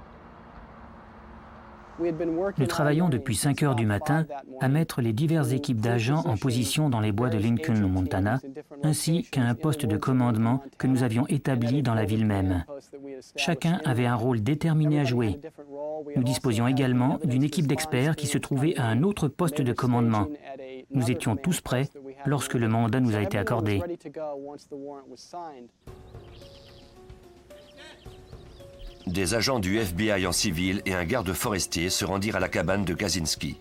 Nous travaillons depuis cinq heures du matin à mettre les diverses équipes d'agents en position dans les bois de Lincoln, au Montana, ainsi qu'à un poste de commandement que nous avions établi dans la ville même. Chacun avait un rôle déterminé à jouer. Nous disposions également d'une équipe d'experts qui se trouvait à un autre poste de commandement. Nous étions tous prêts lorsque le mandat nous a été accordé. Des agents du F B I en civil et un garde forestier se rendirent à la cabane de Kaczynski.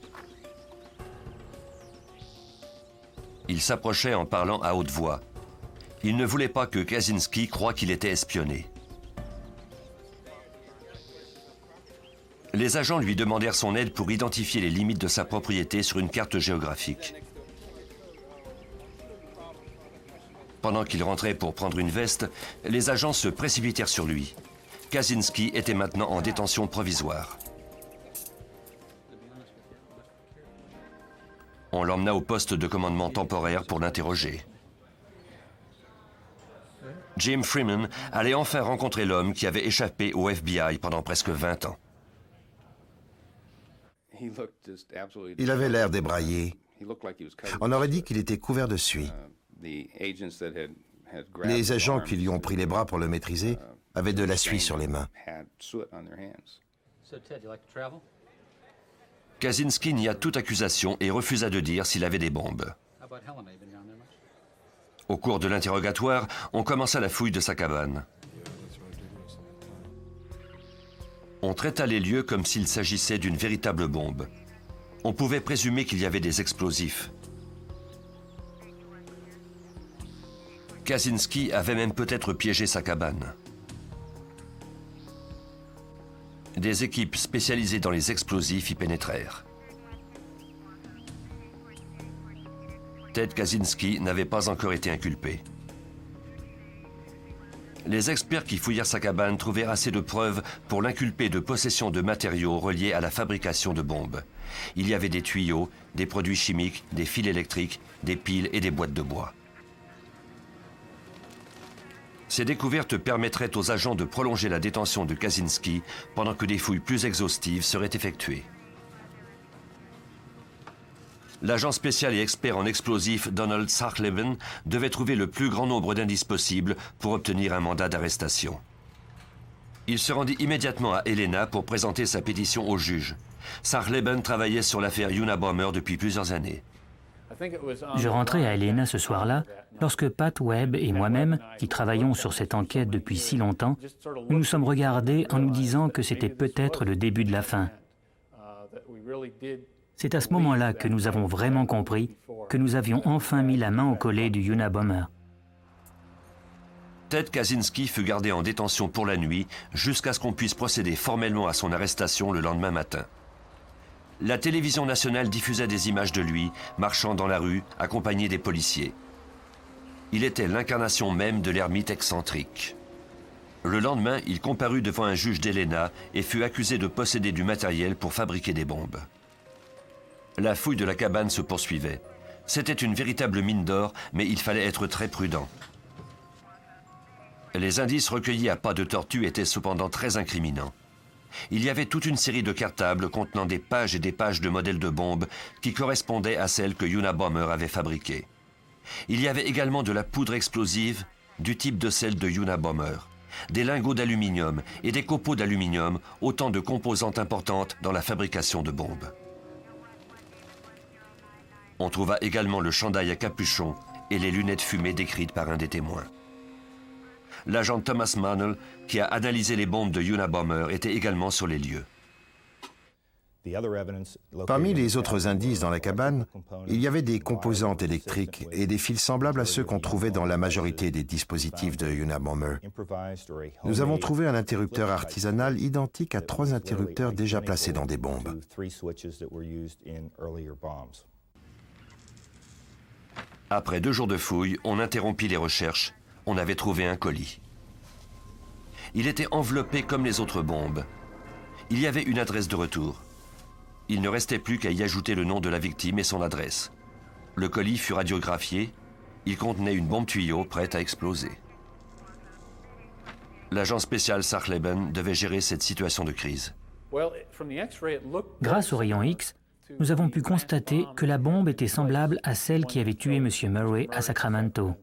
Ils s'approchaient en parlant à haute voix. Ils ne voulaient pas que Kaczynski croie qu'il était espionné. Les agents lui demandèrent son aide pour identifier les limites de sa propriété sur une carte géographique. Pendant qu'il rentrait pour prendre une veste, les agents se précipitèrent sur lui. Kaczynski était maintenant en détention provisoire. On l'emmena au poste de commandement temporaire pour l'interroger. Jim Freeman allait enfin rencontrer l'homme qui avait échappé au F B I pendant presque vingt ans. Il avait l'air débraillé. On aurait dit qu'il était couvert de suie. Les agents qui lui ont pris les bras pour le maîtriser avaient de la suie sur les mains. Kaczynski nia toute accusation et refusa de dire s'il avait des bombes. Au cours de l'interrogatoire, on commença la fouille de sa cabane. On traita les lieux comme s'il s'agissait d'une véritable bombe. On pouvait présumer qu'il y avait des explosifs. Kaczynski avait même peut-être piégé sa cabane. Des équipes spécialisées dans les explosifs y pénétrèrent. Ted Kaczynski n'avait pas encore été inculpé. Les experts qui fouillèrent sa cabane trouvèrent assez de preuves pour l'inculper de possession de matériaux reliés à la fabrication de bombes. Il y avait des tuyaux, des produits chimiques, des fils électriques, des piles et des boîtes de bois. Ces découvertes permettraient aux agents de prolonger la détention de Kaczynski pendant que des fouilles plus exhaustives seraient effectuées. L'agent spécial et expert en explosifs Donald Sachleben devait trouver le plus grand nombre d'indices possibles pour obtenir un mandat d'arrestation. Il se rendit immédiatement à Helena pour présenter sa pétition au juge. Sachleben travaillait sur l'affaire Unabomber depuis plusieurs années. Je rentrais à Helena ce soir-là lorsque Pat Webb et moi-même, qui travaillons sur cette enquête depuis si longtemps, nous nous sommes regardés en nous disant que c'était peut-être le début de la fin. C'est à ce moment-là que nous avons vraiment compris que nous avions enfin mis la main au collet du Unabomber. Ted Kaczynski fut gardé en détention pour la nuit jusqu'à ce qu'on puisse procéder formellement à son arrestation le lendemain matin. La télévision nationale diffusait des images de lui, marchant dans la rue, accompagné des policiers. Il était l'incarnation même de l'ermite excentrique. Le lendemain, il comparut devant un juge d'Helena et fut accusé de posséder du matériel pour fabriquer des bombes. La fouille de la cabane se poursuivait. C'était une véritable mine d'or, mais il fallait être très prudent. Les indices recueillis à pas de tortue étaient cependant très incriminants. Il y avait toute une série de cartables contenant des pages et des pages de modèles de bombes qui correspondaient à celles que Unabomber avait fabriquées. Il y avait également de la poudre explosive du type de celle de Unabomber, des lingots d'aluminium et des copeaux d'aluminium, autant de composantes importantes dans la fabrication de bombes. On trouva également le chandail à capuchon et les lunettes fumées décrites par un des témoins. L'agent Thomas Marnell, qui a analysé les bombes de Unabomber, était également sur les lieux. Parmi les autres indices dans la cabane, il y avait des composantes électriques et des fils semblables à ceux qu'on trouvait dans la majorité des dispositifs de Unabomber. Nous avons trouvé un interrupteur artisanal identique à trois interrupteurs déjà placés dans des bombes. Après deux jours de fouilles, on interrompit les recherches. On avait trouvé un colis. Il était enveloppé comme les autres bombes. Il y avait une adresse de retour. Il ne restait plus qu'à y ajouter le nom de la victime et son adresse. Le colis fut radiographié. Il contenait une bombe tuyau prête à exploser. L'agent spécial Sachleben devait gérer cette situation de crise. Grâce au rayon X, nous avons pu constater que la bombe était semblable à celle qui avait tué M. Murray à Sacramento.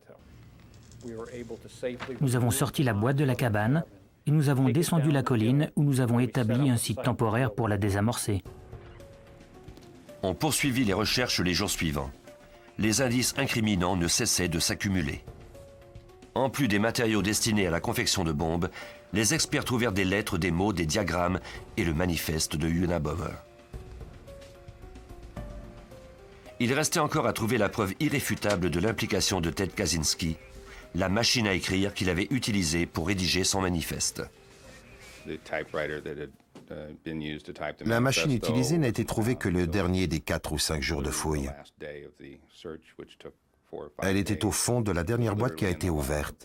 Nous avons sorti la boîte de la cabane et nous avons descendu la colline où nous avons établi un site temporaire pour la désamorcer. On poursuivit les recherches les jours suivants. Les indices incriminants ne cessaient de s'accumuler. En plus des matériaux destinés à la confection de bombes, les experts trouvèrent des lettres, des mots, des diagrammes et le manifeste de Unabomber. Il restait encore à trouver la preuve irréfutable de l'implication de Ted Kaczynski, la machine à écrire qu'il avait utilisée pour rédiger son manifeste. La machine utilisée n'a été trouvée que le dernier des quatre ou cinq jours de fouille. Elle était au fond de la dernière boîte qui a été ouverte.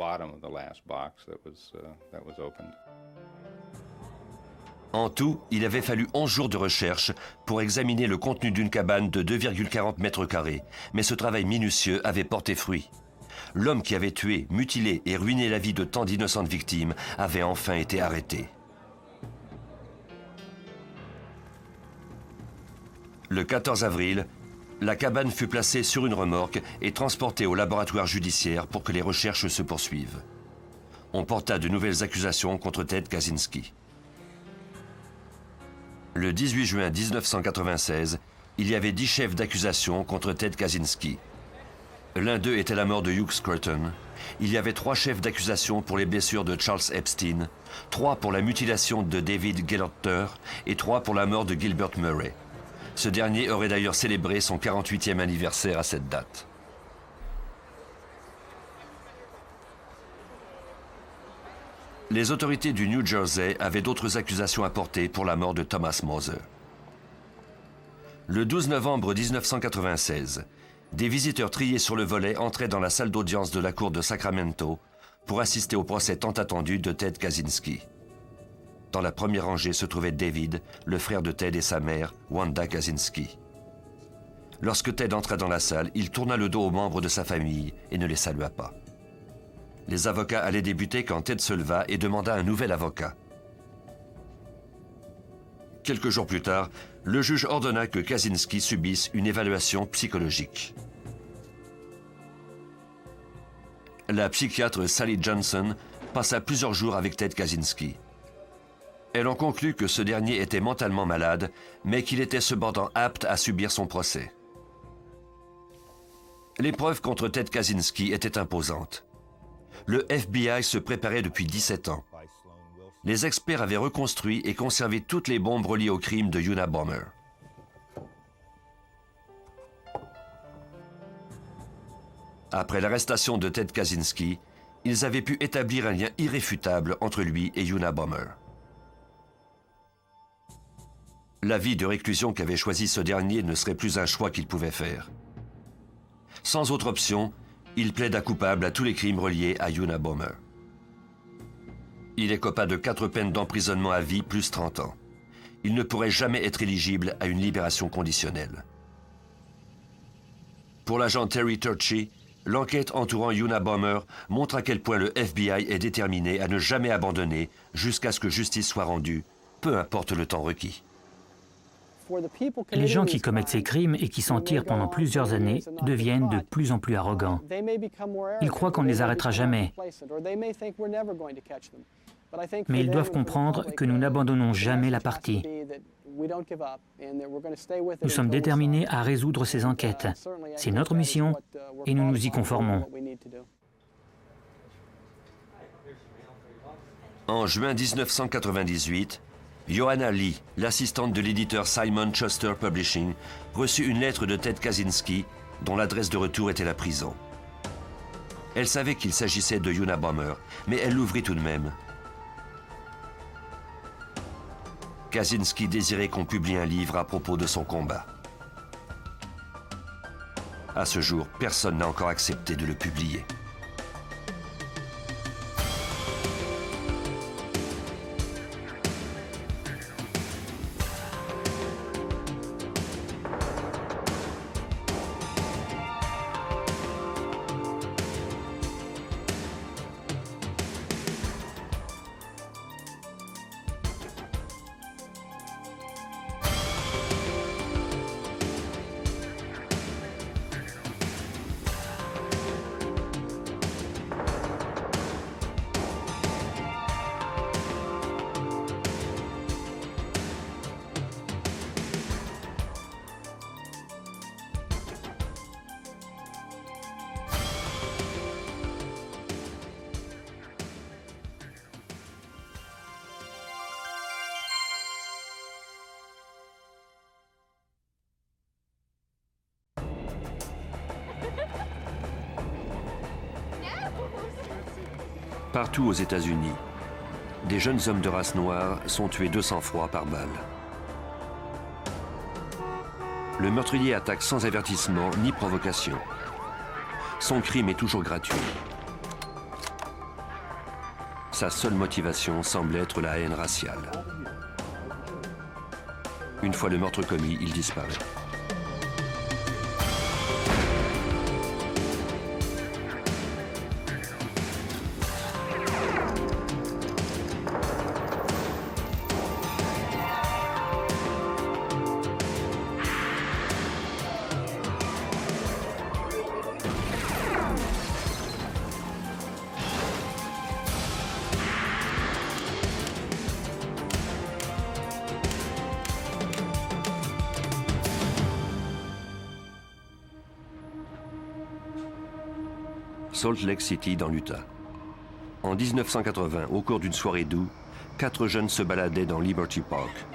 En tout, il avait fallu onze jours de recherche pour examiner le contenu d'une cabane de deux virgule quarante mètres carrés, mais ce travail minutieux avait porté fruit. L'homme qui avait tué, mutilé et ruiné la vie de tant d'innocentes victimes avait enfin été arrêté. Le quatorze avril, la cabane fut placée sur une remorque et transportée au laboratoire judiciaire pour que les recherches se poursuivent. On porta de nouvelles accusations contre Ted Kaczynski. Le dix-huit juin mille neuf cent quatre-vingt-seize, il y avait dix chefs d'accusation contre Ted Kaczynski. L'un d'eux était la mort de Hugh Scruton. Il y avait trois chefs d'accusation pour les blessures de Charles Epstein, trois pour la mutilation de David Gelorter et trois pour la mort de Gilbert Murray. Ce dernier aurait d'ailleurs célébré son quarante-huitième anniversaire à cette date. Les autorités du New Jersey avaient d'autres accusations à porter pour la mort de Thomas Moser. Le douze novembre mille neuf cent quatre-vingt-seize, des visiteurs triés sur le volet entraient dans la salle d'audience de la cour de Sacramento pour assister au procès tant attendu de Ted Kaczynski. Dans la première rangée se trouvait David, le frère de Ted et sa mère, Wanda Kaczynski. Lorsque Ted entra dans la salle, il tourna le dos aux membres de sa famille et ne les salua pas. Les avocats allaient débuter quand Ted se leva et demanda un nouvel avocat. Quelques jours plus tard, le juge ordonna que Kaczynski subisse une évaluation psychologique. La psychiatre Sally Johnson passa plusieurs jours avec Ted Kaczynski. Elle en conclut que ce dernier était mentalement malade, mais qu'il était cependant apte à subir son procès. Les preuves contre Ted Kaczynski étaient imposantes. Le F B I se préparait depuis dix-sept ans. Les experts avaient reconstruit et conservé toutes les bombes reliées au crime de Unabomber. Après l'arrestation de Ted Kaczynski, ils avaient pu établir un lien irréfutable entre lui et Unabomber. La vie de réclusion qu'avait choisi ce dernier ne serait plus un choix qu'il pouvait faire. Sans autre option, il plaida coupable à tous les crimes reliés à Unabomber. Il écopa de quatre peines d'emprisonnement à vie plus trente ans. Il ne pourrait jamais être éligible à une libération conditionnelle. Pour l'agent Terry Turchi, l'enquête entourant Unabomber montre à quel point le F B I est déterminé à ne jamais abandonner jusqu'à ce que justice soit rendue, peu importe le temps requis. Les gens qui commettent ces crimes et qui s'en tirent pendant plusieurs années deviennent de plus en plus arrogants. Ils croient qu'on ne les arrêtera jamais. Mais ils doivent comprendre que nous n'abandonnons jamais la partie. Nous sommes déterminés à résoudre ces enquêtes. C'est notre mission et nous nous y conformons. En juin mille neuf cent quatre-vingt-dix-huit, Joanna Lee, l'assistante de l'éditeur Simon Schuster Publishing, reçut une lettre de Ted Kaczynski, dont l'adresse de retour était la prison. Elle savait qu'il s'agissait de Unabomber, mais elle l'ouvrit tout de même. Kaczynski désirait qu'on publie un livre à propos de son combat. À ce jour, personne n'a encore accepté de le publier. Partout aux États-Unis, des jeunes hommes de race noire sont tués de sang-froid par balle. Le meurtrier attaque sans avertissement ni provocation. Son crime est toujours gratuit. Sa seule motivation semble être la haine raciale. Une fois le meurtre commis, il disparaît. Salt Lake City, dans l'Utah. En mille neuf cent quatre-vingts, au cours d'une soirée d'août, quatre jeunes se baladaient dans Liberty Park.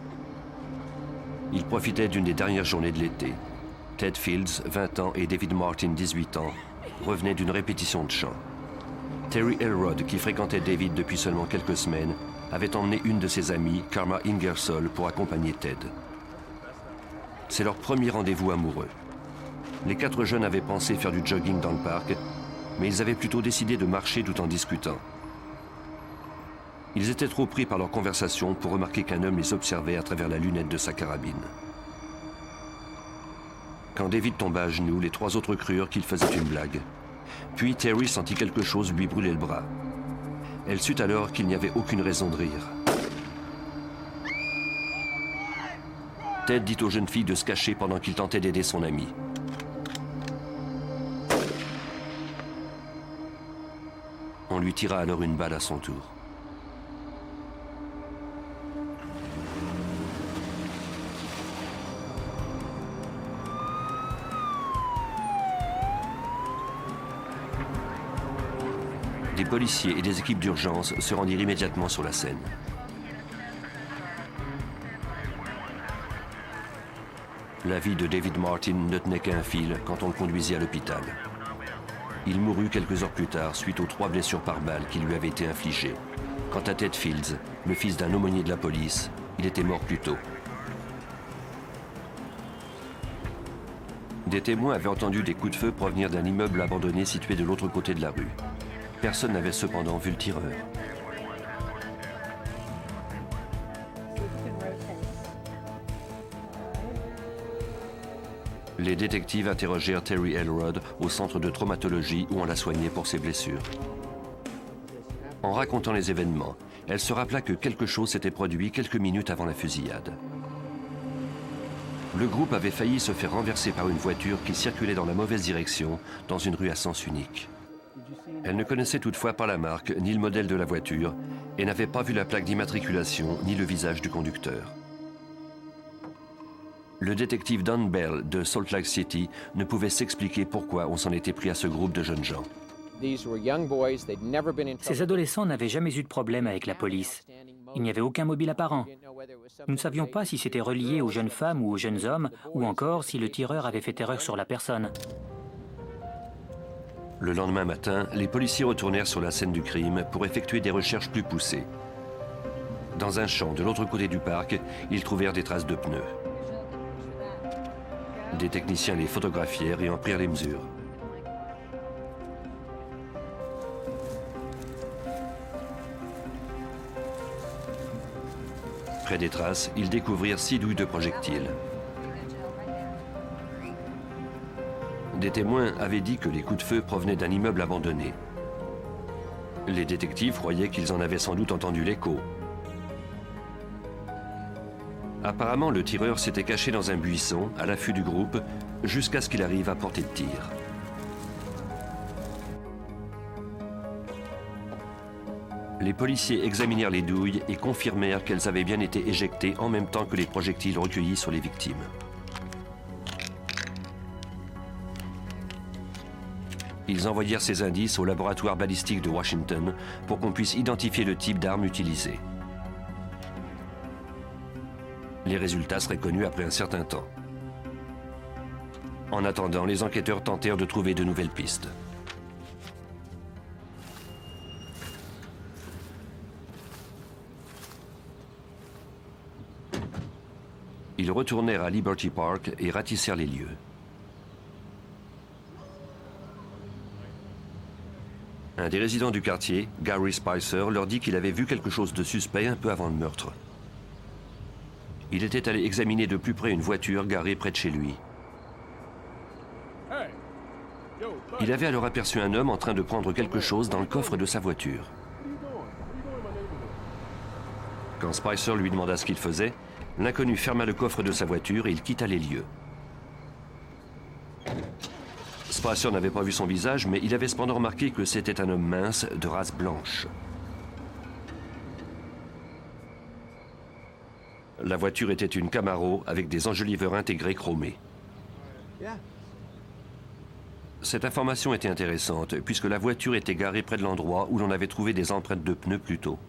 Ils profitaient d'une des dernières journées de l'été. Ted Fields, vingt ans, et David Martin, dix-huit ans, revenaient d'une répétition de chant. Terry Elrod, qui fréquentait David depuis seulement quelques semaines, avait emmené une de ses amies, Karma Ingersoll, pour accompagner Ted. C'est leur premier rendez-vous amoureux. Les quatre jeunes avaient pensé faire du jogging dans le parc, mais ils avaient plutôt décidé de marcher tout en discutant. Ils étaient trop pris par leur conversation pour remarquer qu'un homme les observait à travers la lunette de sa carabine. Quand David tomba à genoux, les trois autres crurent qu'il faisait une blague. Puis Terry sentit quelque chose lui brûler le bras. Elle sut alors qu'il n'y avait aucune raison de rire. Ted dit aux jeunes filles de se cacher pendant qu'il tentait d'aider son ami. On lui tira alors une balle à son tour. Des policiers et des équipes d'urgence se rendirent immédiatement sur la scène. La vie de David Martin ne tenait qu'à un fil quand on le conduisit à l'hôpital. Il mourut quelques heures plus tard suite aux trois blessures par balle qui lui avaient été infligées. Quant à Ted Fields, le fils d'un aumônier de la police, il était mort plus tôt. Des témoins avaient entendu des coups de feu provenir d'un immeuble abandonné situé de l'autre côté de la rue. Personne n'avait cependant vu le tireur. Les détectives interrogèrent Terry Elrod au centre de traumatologie où on la soignait pour ses blessures. En racontant les événements, elle se rappela que quelque chose s'était produit quelques minutes avant la fusillade. Le groupe avait failli se faire renverser par une voiture qui circulait dans la mauvaise direction, dans une rue à sens unique. Elle ne connaissait toutefois pas la marque ni le modèle de la voiture et n'avait pas vu la plaque d'immatriculation ni le visage du conducteur. Le détective Don Bell de Salt Lake City ne pouvait s'expliquer pourquoi on s'en était pris à ce groupe de jeunes gens. Ces adolescents n'avaient jamais eu de problème avec la police. Il n'y avait aucun mobile apparent. Nous ne savions pas si c'était relié aux jeunes femmes ou aux jeunes hommes, ou encore si le tireur avait fait erreur sur la personne. Le lendemain matin, les policiers retournèrent sur la scène du crime pour effectuer des recherches plus poussées. Dans un champ de l'autre côté du parc, ils trouvèrent des traces de pneus. Des techniciens les photographièrent et en prirent les mesures. Près des traces, ils découvrirent six douilles de projectiles. Des témoins avaient dit que les coups de feu provenaient d'un immeuble abandonné. Les détectives croyaient qu'ils en avaient sans doute entendu l'écho. Apparemment, le tireur s'était caché dans un buisson, à l'affût du groupe, jusqu'à ce qu'il arrive à portée de tir. Les policiers examinèrent les douilles et confirmèrent qu'elles avaient bien été éjectées en même temps que les projectiles recueillis sur les victimes. Ils envoyèrent ces indices au laboratoire balistique de Washington pour qu'on puisse identifier le type d'arme utilisée. Les résultats seraient connus après un certain temps. En attendant, les enquêteurs tentèrent de trouver de nouvelles pistes. Ils retournèrent à Liberty Park et ratissèrent les lieux. Un des résidents du quartier, Gary Spicer, leur dit qu'il avait vu quelque chose de suspect un peu avant le meurtre. Il était allé examiner de plus près une voiture garée près de chez lui. Il avait alors aperçu un homme en train de prendre quelque chose dans le coffre de sa voiture. Quand Spicer lui demanda ce qu'il faisait, l'inconnu ferma le coffre de sa voiture et il quitta les lieux. Spicer n'avait pas vu son visage, mais il avait cependant remarqué que c'était un homme mince, de race blanche. La voiture était une Camaro avec des enjoliveurs intégrés chromés. Cette information était intéressante, puisque la voiture était garée près de l'endroit où l'on avait trouvé des empreintes de pneus plus tôt.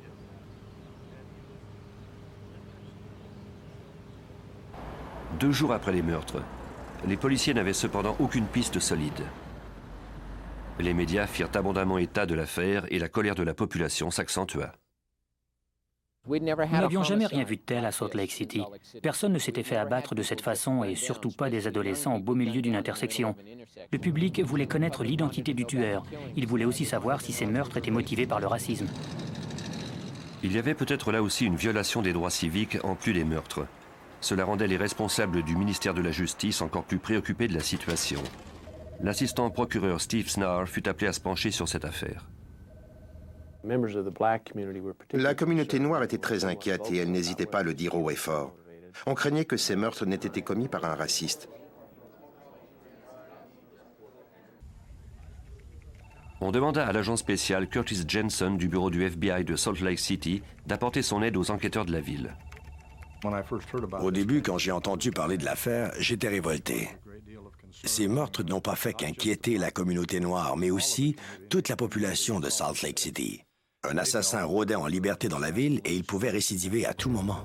Deux jours après les meurtres, les policiers n'avaient cependant aucune piste solide. Les médias firent abondamment état de l'affaire et la colère de la population s'accentua. Nous n'avions jamais rien vu de tel à Salt Lake City. Personne ne s'était fait abattre de cette façon et surtout pas des adolescents au beau milieu d'une intersection. Le public voulait connaître l'identité du tueur. Il voulait aussi savoir si ces meurtres étaient motivés par le racisme. Il y avait peut-être là aussi une violation des droits civiques en plus des meurtres. Cela rendait les responsables du ministère de la Justice encore plus préoccupés de la situation. L'assistant procureur Steve Snarr fut appelé à se pencher sur cette affaire. La communauté noire était très inquiète et elle n'hésitait pas à le dire haut et fort. On craignait que ces meurtres n'aient été commis par un raciste. On demanda à l'agent spécial Curtis Jensen du bureau du F B I de Salt Lake City d'apporter son aide aux enquêteurs de la ville. Au début, quand j'ai entendu parler de l'affaire, j'étais révolté. Ces meurtres n'ont pas fait qu'inquiéter la communauté noire, mais aussi toute la population de Salt Lake City. Un assassin rôdait en liberté dans la ville et il pouvait récidiver à tout moment.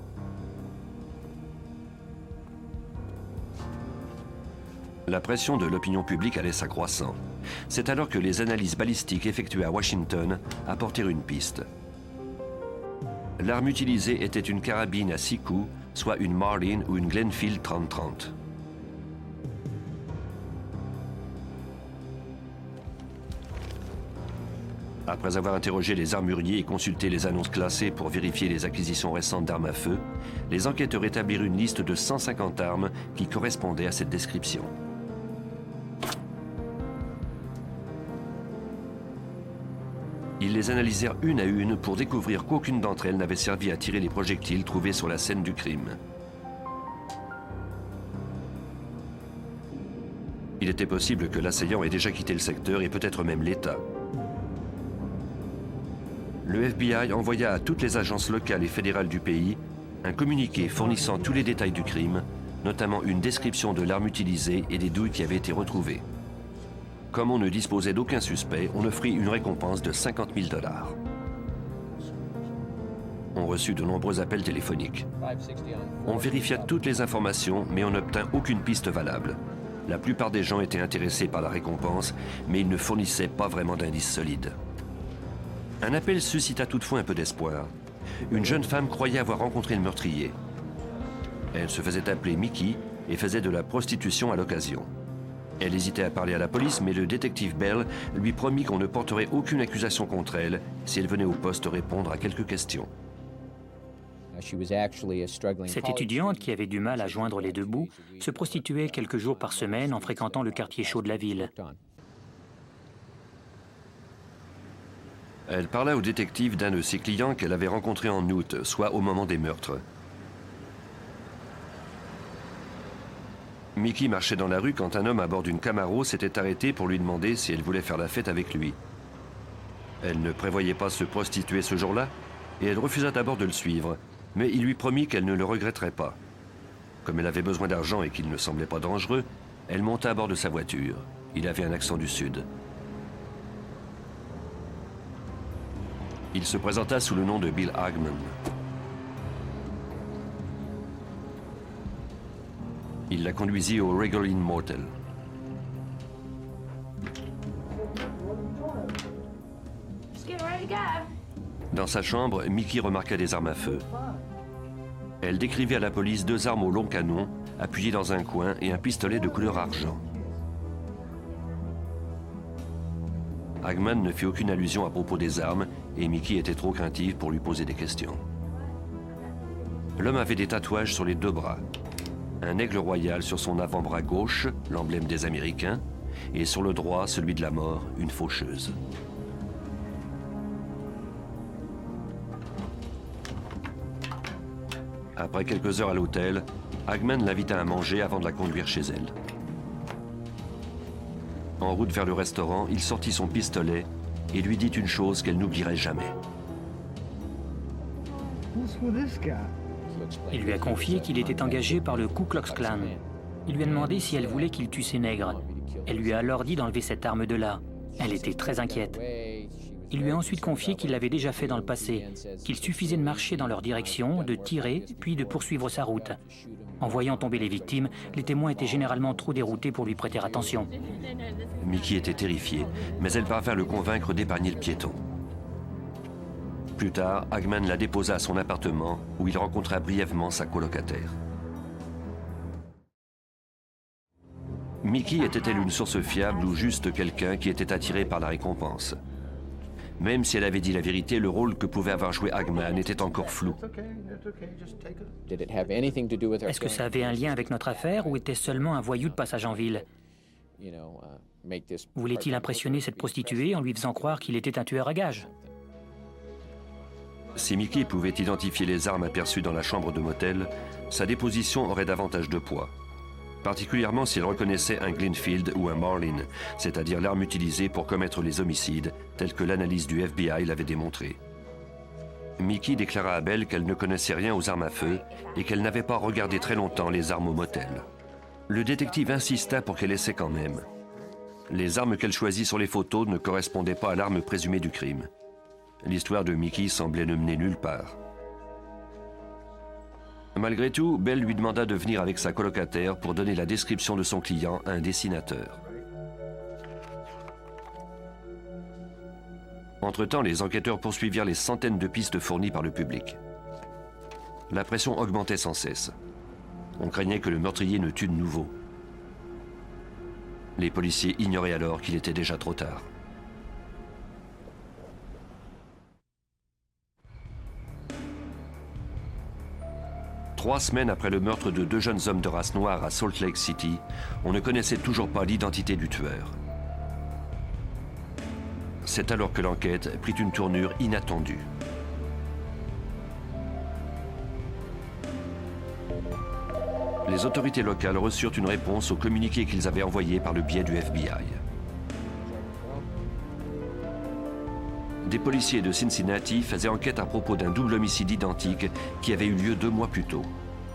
La pression de l'opinion publique allait s'accroissant. C'est alors que les analyses balistiques effectuées à Washington apportèrent une piste. L'arme utilisée était une carabine à six coups, soit une Marlin ou une Glenfield trente trente. Après avoir interrogé les armuriers et consulté les annonces classées pour vérifier les acquisitions récentes d'armes à feu, les enquêteurs établirent une liste de cent cinquante armes qui correspondaient à cette description. Ils les analysèrent une à une pour découvrir qu'aucune d'entre elles n'avait servi à tirer les projectiles trouvés sur la scène du crime. était possible que l'assaillant ait déjà quitté le secteur et peut-être même l'État. Le F B I envoya à toutes les agences locales et fédérales du pays un communiqué fournissant tous les détails du crime, notamment une description de l'arme utilisée et des douilles qui avaient été retrouvées. Comme on ne disposait d'aucun suspect, on offrit une récompense de cinquante mille dollars. On reçut de nombreux appels téléphoniques. On vérifia toutes les informations, mais on n'obtint aucune piste valable. La plupart des gens étaient intéressés par la récompense, mais ils ne fournissaient pas vraiment d'indices solides. Un appel suscita toutefois un peu d'espoir. Une jeune femme croyait avoir rencontré le meurtrier. Elle se faisait appeler Mickey et faisait de la prostitution à l'occasion. Elle hésitait à parler à la police, mais le détective Bell lui promit qu'on ne porterait aucune accusation contre elle si elle venait au poste répondre à quelques questions. Cette étudiante, qui avait du mal à joindre les deux bouts, se prostituait quelques jours par semaine en fréquentant le quartier chaud de la ville. Elle parla au détective d'un de ses clients qu'elle avait rencontré en août, soit au moment des meurtres. Mickey marchait dans la rue quand un homme à bord d'une Camaro s'était arrêté pour lui demander si elle voulait faire la fête avec lui. Elle ne prévoyait pas se prostituer ce jour-là et elle refusa d'abord de le suivre, mais il lui promit qu'elle ne le regretterait pas. Comme elle avait besoin d'argent et qu'il ne semblait pas dangereux, elle monta à bord de sa voiture. Il avait un accent du Sud. Il se présenta sous le nom de Bill Hagman. Il la conduisit au Regal Inn Motel. Dans sa chambre, Mickey remarqua des armes à feu. Elle décrivait à la police deux armes au long canon, appuyées dans un coin, et un pistolet de couleur argent. Hagman ne fit aucune allusion à propos des armes, et Mickey était trop craintive pour lui poser des questions. L'homme avait des tatouages sur les deux bras. Un aigle royal sur son avant-bras gauche, l'emblème des Américains, et sur le droit, celui de la mort, une faucheuse. Après quelques heures à l'hôtel, Hagman l'invita à manger avant de la conduire chez elle. En route vers le restaurant, il sortit son pistolet et lui dit une chose qu'elle n'oublierait jamais. Il lui a confié qu'il était engagé par le Ku Klux Klan. Il lui a demandé si elle voulait qu'il tue ses nègres. Elle lui a alors dit d'enlever cette arme de là. Elle était très inquiète. Il lui a ensuite confié qu'il l'avait déjà fait dans le passé, qu'il suffisait de marcher dans leur direction, de tirer, puis de poursuivre sa route. En voyant tomber les victimes, les témoins étaient généralement trop déroutés pour lui prêter attention. Mickey était terrifiée, mais elle parvint à le convaincre d'épargner le piéton. Plus tard, Hagman la déposa à son appartement, où il rencontra brièvement sa colocataire. Mickey était-elle une source fiable ou juste quelqu'un qui était attiré par la récompense? Même si elle avait dit la vérité, le rôle que pouvait avoir joué Hagman était encore flou. Est-ce que ça avait un lien avec notre affaire ou était seulement un voyou de passage en ville? Voulait-il impressionner cette prostituée en lui faisant croire qu'il était un tueur à gages? Si Mickey pouvait identifier les armes aperçues dans la chambre de motel, sa déposition aurait davantage de poids. Particulièrement si elle reconnaissait un Glenfield ou un Marlin, c'est-à-dire l'arme utilisée pour commettre les homicides, telle que l'analyse du F B I l'avait démontré. Mickey déclara à Bell qu'elle ne connaissait rien aux armes à feu et qu'elle n'avait pas regardé très longtemps les armes au motel. Le détective insista pour qu'elle essaie quand même. Les armes qu'elle choisit sur les photos ne correspondaient pas à l'arme présumée du crime. L'histoire de Mickey semblait ne mener nulle part. Malgré tout, Bell lui demanda de venir avec sa colocataire pour donner la description de son client à un dessinateur. Entre-temps, les enquêteurs poursuivirent les centaines de pistes fournies par le public. La pression augmentait sans cesse. On craignait que le meurtrier ne tue de nouveau. Les policiers ignoraient alors qu'il était déjà trop tard. Trois semaines après le meurtre de deux jeunes hommes de race noire à Salt Lake City, on ne connaissait toujours pas l'identité du tueur. C'est alors que l'enquête prit une tournure inattendue. Les autorités locales reçurent une réponse au communiqué qu'ils avaient envoyé par le biais du F B I. Des policiers de Cincinnati faisaient enquête à propos d'un double homicide identique qui avait eu lieu deux mois plus tôt.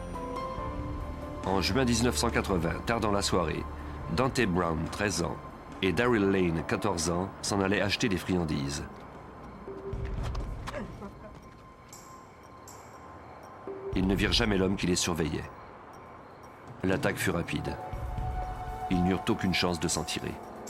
En juin mille neuf cent quatre-vingts, tard dans la soirée, Dante Brown, treize ans, et Daryl Lane, quatorze ans, s'en allaient acheter des friandises. Ils ne virent jamais l'homme qui les surveillait. L'attaque fut rapide. Ils n'eurent aucune chance de s'en tirer.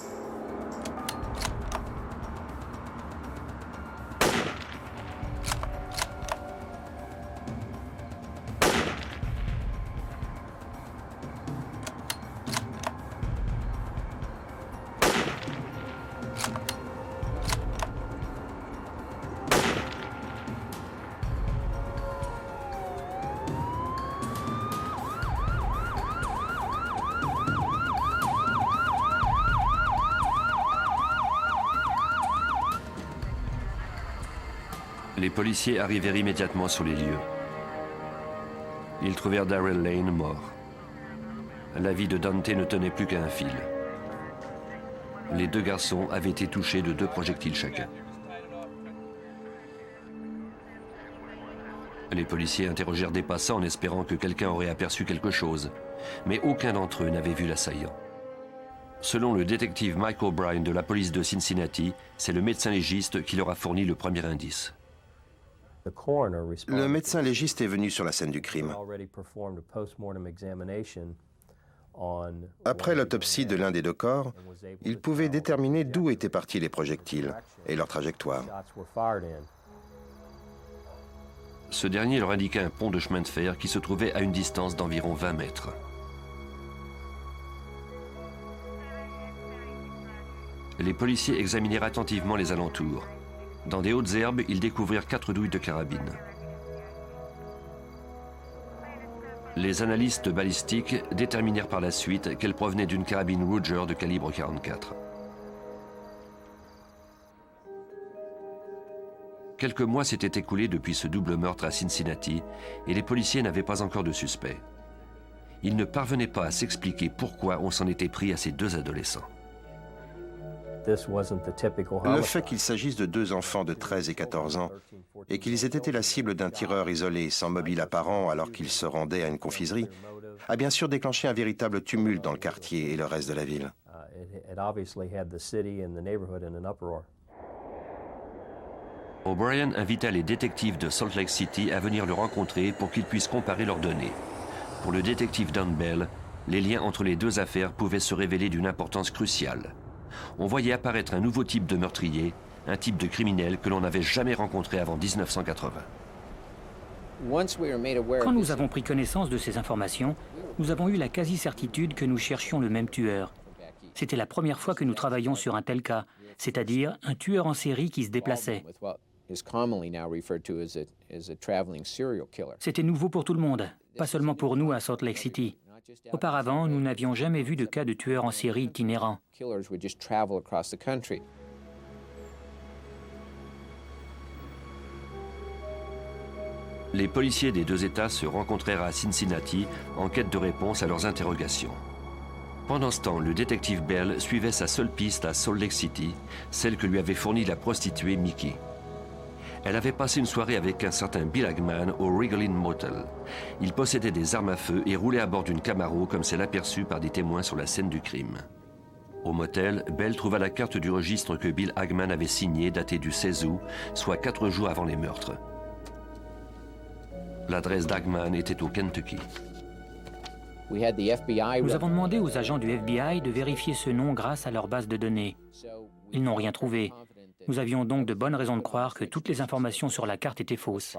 Les policiers arrivèrent immédiatement sur les lieux. Ils trouvèrent Daryl Lane mort. La vie de Dante ne tenait plus qu'à un fil. Les deux garçons avaient été touchés de deux projectiles chacun. Les policiers interrogèrent des passants en espérant que quelqu'un aurait aperçu quelque chose, mais aucun d'entre eux n'avait vu l'assaillant. Selon le détective Mike O'Brien de la police de Cincinnati, c'est le médecin légiste qui leur a fourni le premier indice. Le médecin légiste est venu sur la scène du crime. Après l'autopsie de l'un des deux corps, il pouvait déterminer d'où étaient partis les projectiles et leur trajectoire. Ce dernier leur indiqua un pont de chemin de fer qui se trouvait à une distance d'environ vingt mètres. Les policiers examinèrent attentivement les alentours. Dans des hautes herbes, ils découvrirent quatre douilles de carabine. Les analystes balistiques déterminèrent par la suite qu'elles provenaient d'une carabine Ruger de calibre quarante-quatre. Quelques mois s'étaient écoulés depuis ce double meurtre à Cincinnati et les policiers n'avaient pas encore de suspect. Ils ne parvenaient pas à s'expliquer pourquoi on s'en était pris à ces deux adolescents. Le fait qu'il s'agisse de deux enfants de treize et quatorze ans et qu'ils aient été la cible d'un tireur isolé sans mobile apparent alors qu'ils se rendaient à une confiserie a bien sûr déclenché un véritable tumulte dans le quartier et le reste de la ville. O'Brien invita les détectives de Salt Lake City à venir le rencontrer pour qu'ils puissent comparer leurs données. Pour le détective Don Bell, les liens entre les deux affaires pouvaient se révéler d'une importance cruciale. On voyait apparaître un nouveau type de meurtrier, un type de criminel que l'on n'avait jamais rencontré avant mille neuf cent quatre-vingts. Quand nous avons pris connaissance de ces informations, nous avons eu la quasi-certitude que nous cherchions le même tueur. C'était la première fois que nous travaillions sur un tel cas, c'est-à-dire un tueur en série qui se déplaçait. C'était nouveau pour tout le monde, pas seulement pour nous à Salt Lake City. Auparavant, nous n'avions jamais vu de cas de tueurs en série itinérants. Les policiers des deux États se rencontrèrent à Cincinnati en quête de réponse à leurs interrogations. Pendant ce temps, le détective Bell suivait sa seule piste à Salt Lake City, celle que lui avait fournie la prostituée Mickey. Elle avait passé une soirée avec un certain Bill Hagman au Regal Inn Motel. Il possédait des armes à feu et roulait à bord d'une Camaro comme c'est aperçu par des témoins sur la scène du crime. Au motel, Bell trouva la carte du registre que Bill Hagman avait signée, datée du seize août, soit quatre jours avant les meurtres. L'adresse d'Hagman était au Kentucky. Nous avons demandé aux agents du F B I de vérifier ce nom grâce à leur base de données. Ils n'ont rien trouvé. Nous avions donc de bonnes raisons de croire que toutes les informations sur la carte étaient fausses.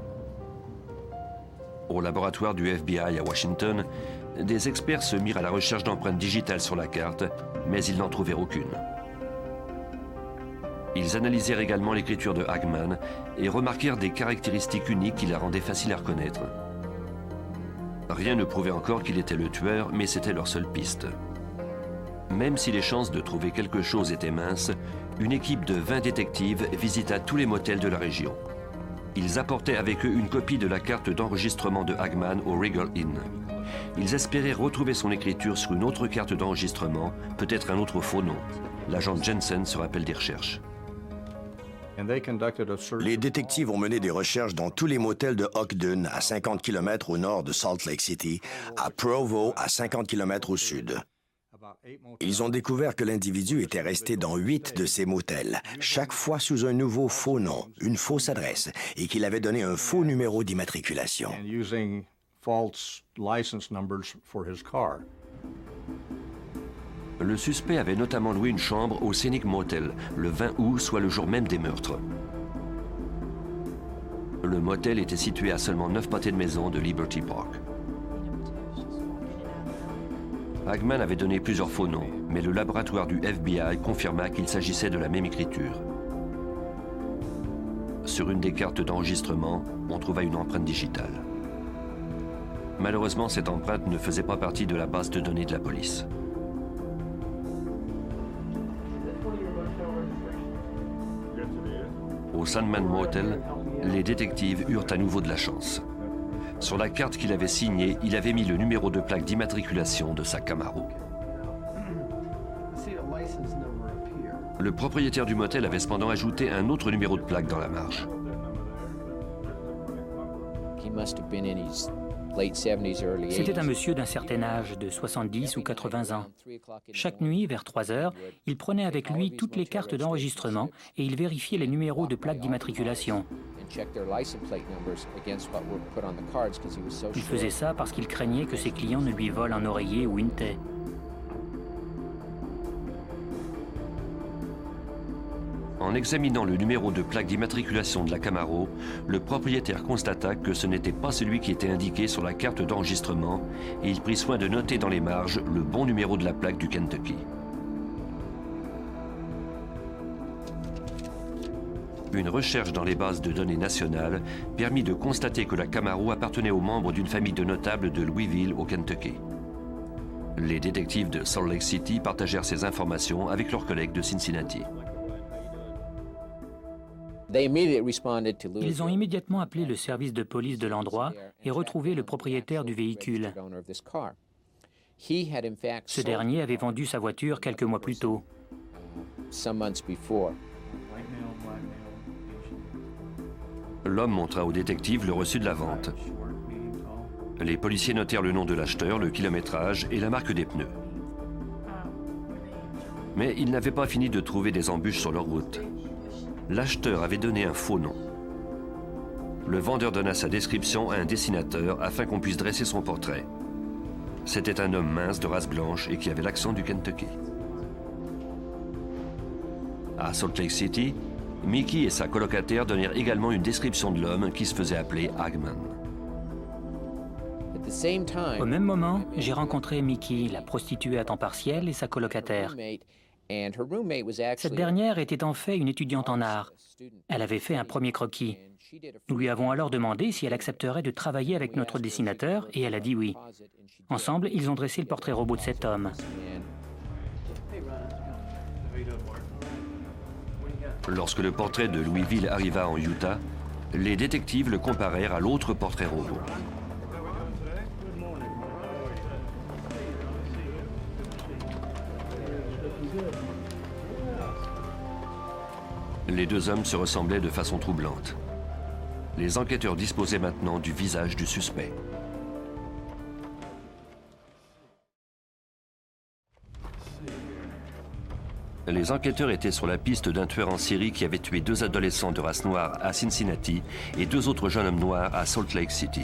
Au laboratoire du F B I à Washington, des experts se mirent à la recherche d'empreintes digitales sur la carte, mais ils n'en trouvèrent aucune. Ils analysèrent également l'écriture de Hagman et remarquèrent des caractéristiques uniques qui la rendaient facile à reconnaître. Rien ne prouvait encore qu'il était le tueur, mais c'était leur seule piste. Même si les chances de trouver quelque chose étaient minces, une équipe de vingt détectives visita tous les motels de la région. Ils apportaient avec eux une copie de la carte d'enregistrement de Hagman au Regal Inn. Ils espéraient retrouver son écriture sur une autre carte d'enregistrement, peut-être un autre faux nom. L'agent Jensen se rappelle des recherches. Les détectives ont mené des recherches dans tous les motels de Ogden, à cinquante kilomètres au nord de Salt Lake City, à Provo, à cinquante kilomètres au sud. Ils ont découvert que l'individu était resté dans huit de ces motels, chaque fois sous un nouveau faux nom, une fausse adresse, et qu'il avait donné un faux numéro d'immatriculation. Le suspect avait notamment loué une chambre au Scenic Motel, le vingt août, soit le jour même des meurtres. Le motel était situé à seulement neuf pâtés de maison de Liberty Park. Hagman avait donné plusieurs faux noms, mais le laboratoire du F B I confirma qu'il s'agissait de la même écriture. Sur une des cartes d'enregistrement, on trouva une empreinte digitale. Malheureusement, cette empreinte ne faisait pas partie de la base de données de la police. Au Sandman Motel, les détectives eurent à nouveau de la chance. Sur la carte qu'il avait signée, il avait mis le numéro de plaque d'immatriculation de sa Camaro. Le propriétaire du motel avait cependant ajouté un autre numéro de plaque dans la marge. C'était un monsieur d'un certain âge, de soixante-dix ou quatre-vingts ans. Chaque nuit, vers trois heures, il prenait avec lui toutes les cartes d'enregistrement et il vérifiait les numéros de plaques d'immatriculation. Il faisait ça parce qu'il craignait que ses clients ne lui volent un oreiller ou une taie. En examinant le numéro de plaque d'immatriculation de la Camaro, le propriétaire constata que ce n'était pas celui qui était indiqué sur la carte d'enregistrement et il prit soin de noter dans les marges le bon numéro de la plaque du Kentucky. Une recherche dans les bases de données nationales permit de constater que la Camaro appartenait aux membres d'une famille de notables de Louisville, au Kentucky. Les détectives de Salt Lake City partagèrent ces informations avec leurs collègues de Cincinnati. Ils ont immédiatement appelé le service de police de l'endroit et retrouvé le propriétaire du véhicule. Ce dernier avait vendu sa voiture quelques mois plus tôt. L'homme montra au détective le reçu de la vente. Les policiers notèrent le nom de l'acheteur, le kilométrage et la marque des pneus. Mais ils n'avaient pas fini de trouver des embûches sur leur route. L'acheteur avait donné un faux nom. Le vendeur donna sa description à un dessinateur afin qu'on puisse dresser son portrait. C'était un homme mince de race blanche et qui avait l'accent du Kentucky. À Salt Lake City, Mickey et sa colocataire donnèrent également une description de l'homme qui se faisait appeler Hagman. Au même moment, j'ai rencontré Mickey, la prostituée à temps partiel, et sa colocataire. Cette dernière était en fait une étudiante en art. Elle avait fait un premier croquis. Nous lui avons alors demandé si elle accepterait de travailler avec notre dessinateur et elle a dit oui. Ensemble, ils ont dressé le portrait robot de cet homme. Lorsque le portrait de Louisville arriva en Utah, les détectives le comparèrent à l'autre portrait robot. Les deux hommes se ressemblaient de façon troublante. Les enquêteurs disposaient maintenant du visage du suspect. Les enquêteurs étaient sur la piste d'un tueur en série qui avait tué deux adolescents de race noire à Cincinnati et deux autres jeunes hommes noirs à Salt Lake City.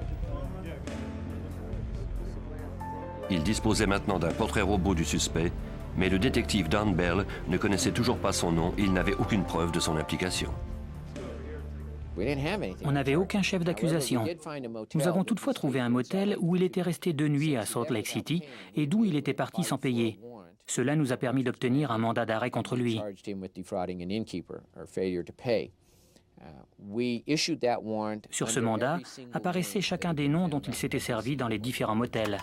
Ils disposaient maintenant d'un portrait robot du suspect, mais le détective Don Bell ne connaissait toujours pas son nom et il n'avait aucune preuve de son implication. On n'avait aucun chef d'accusation. Nous avons toutefois trouvé un motel où il était resté deux nuits à Salt Lake City et d'où il était parti sans payer. Cela nous a permis d'obtenir un mandat d'arrêt contre lui. Sur ce mandat apparaissait chacun des noms dont il s'était servi dans les différents motels.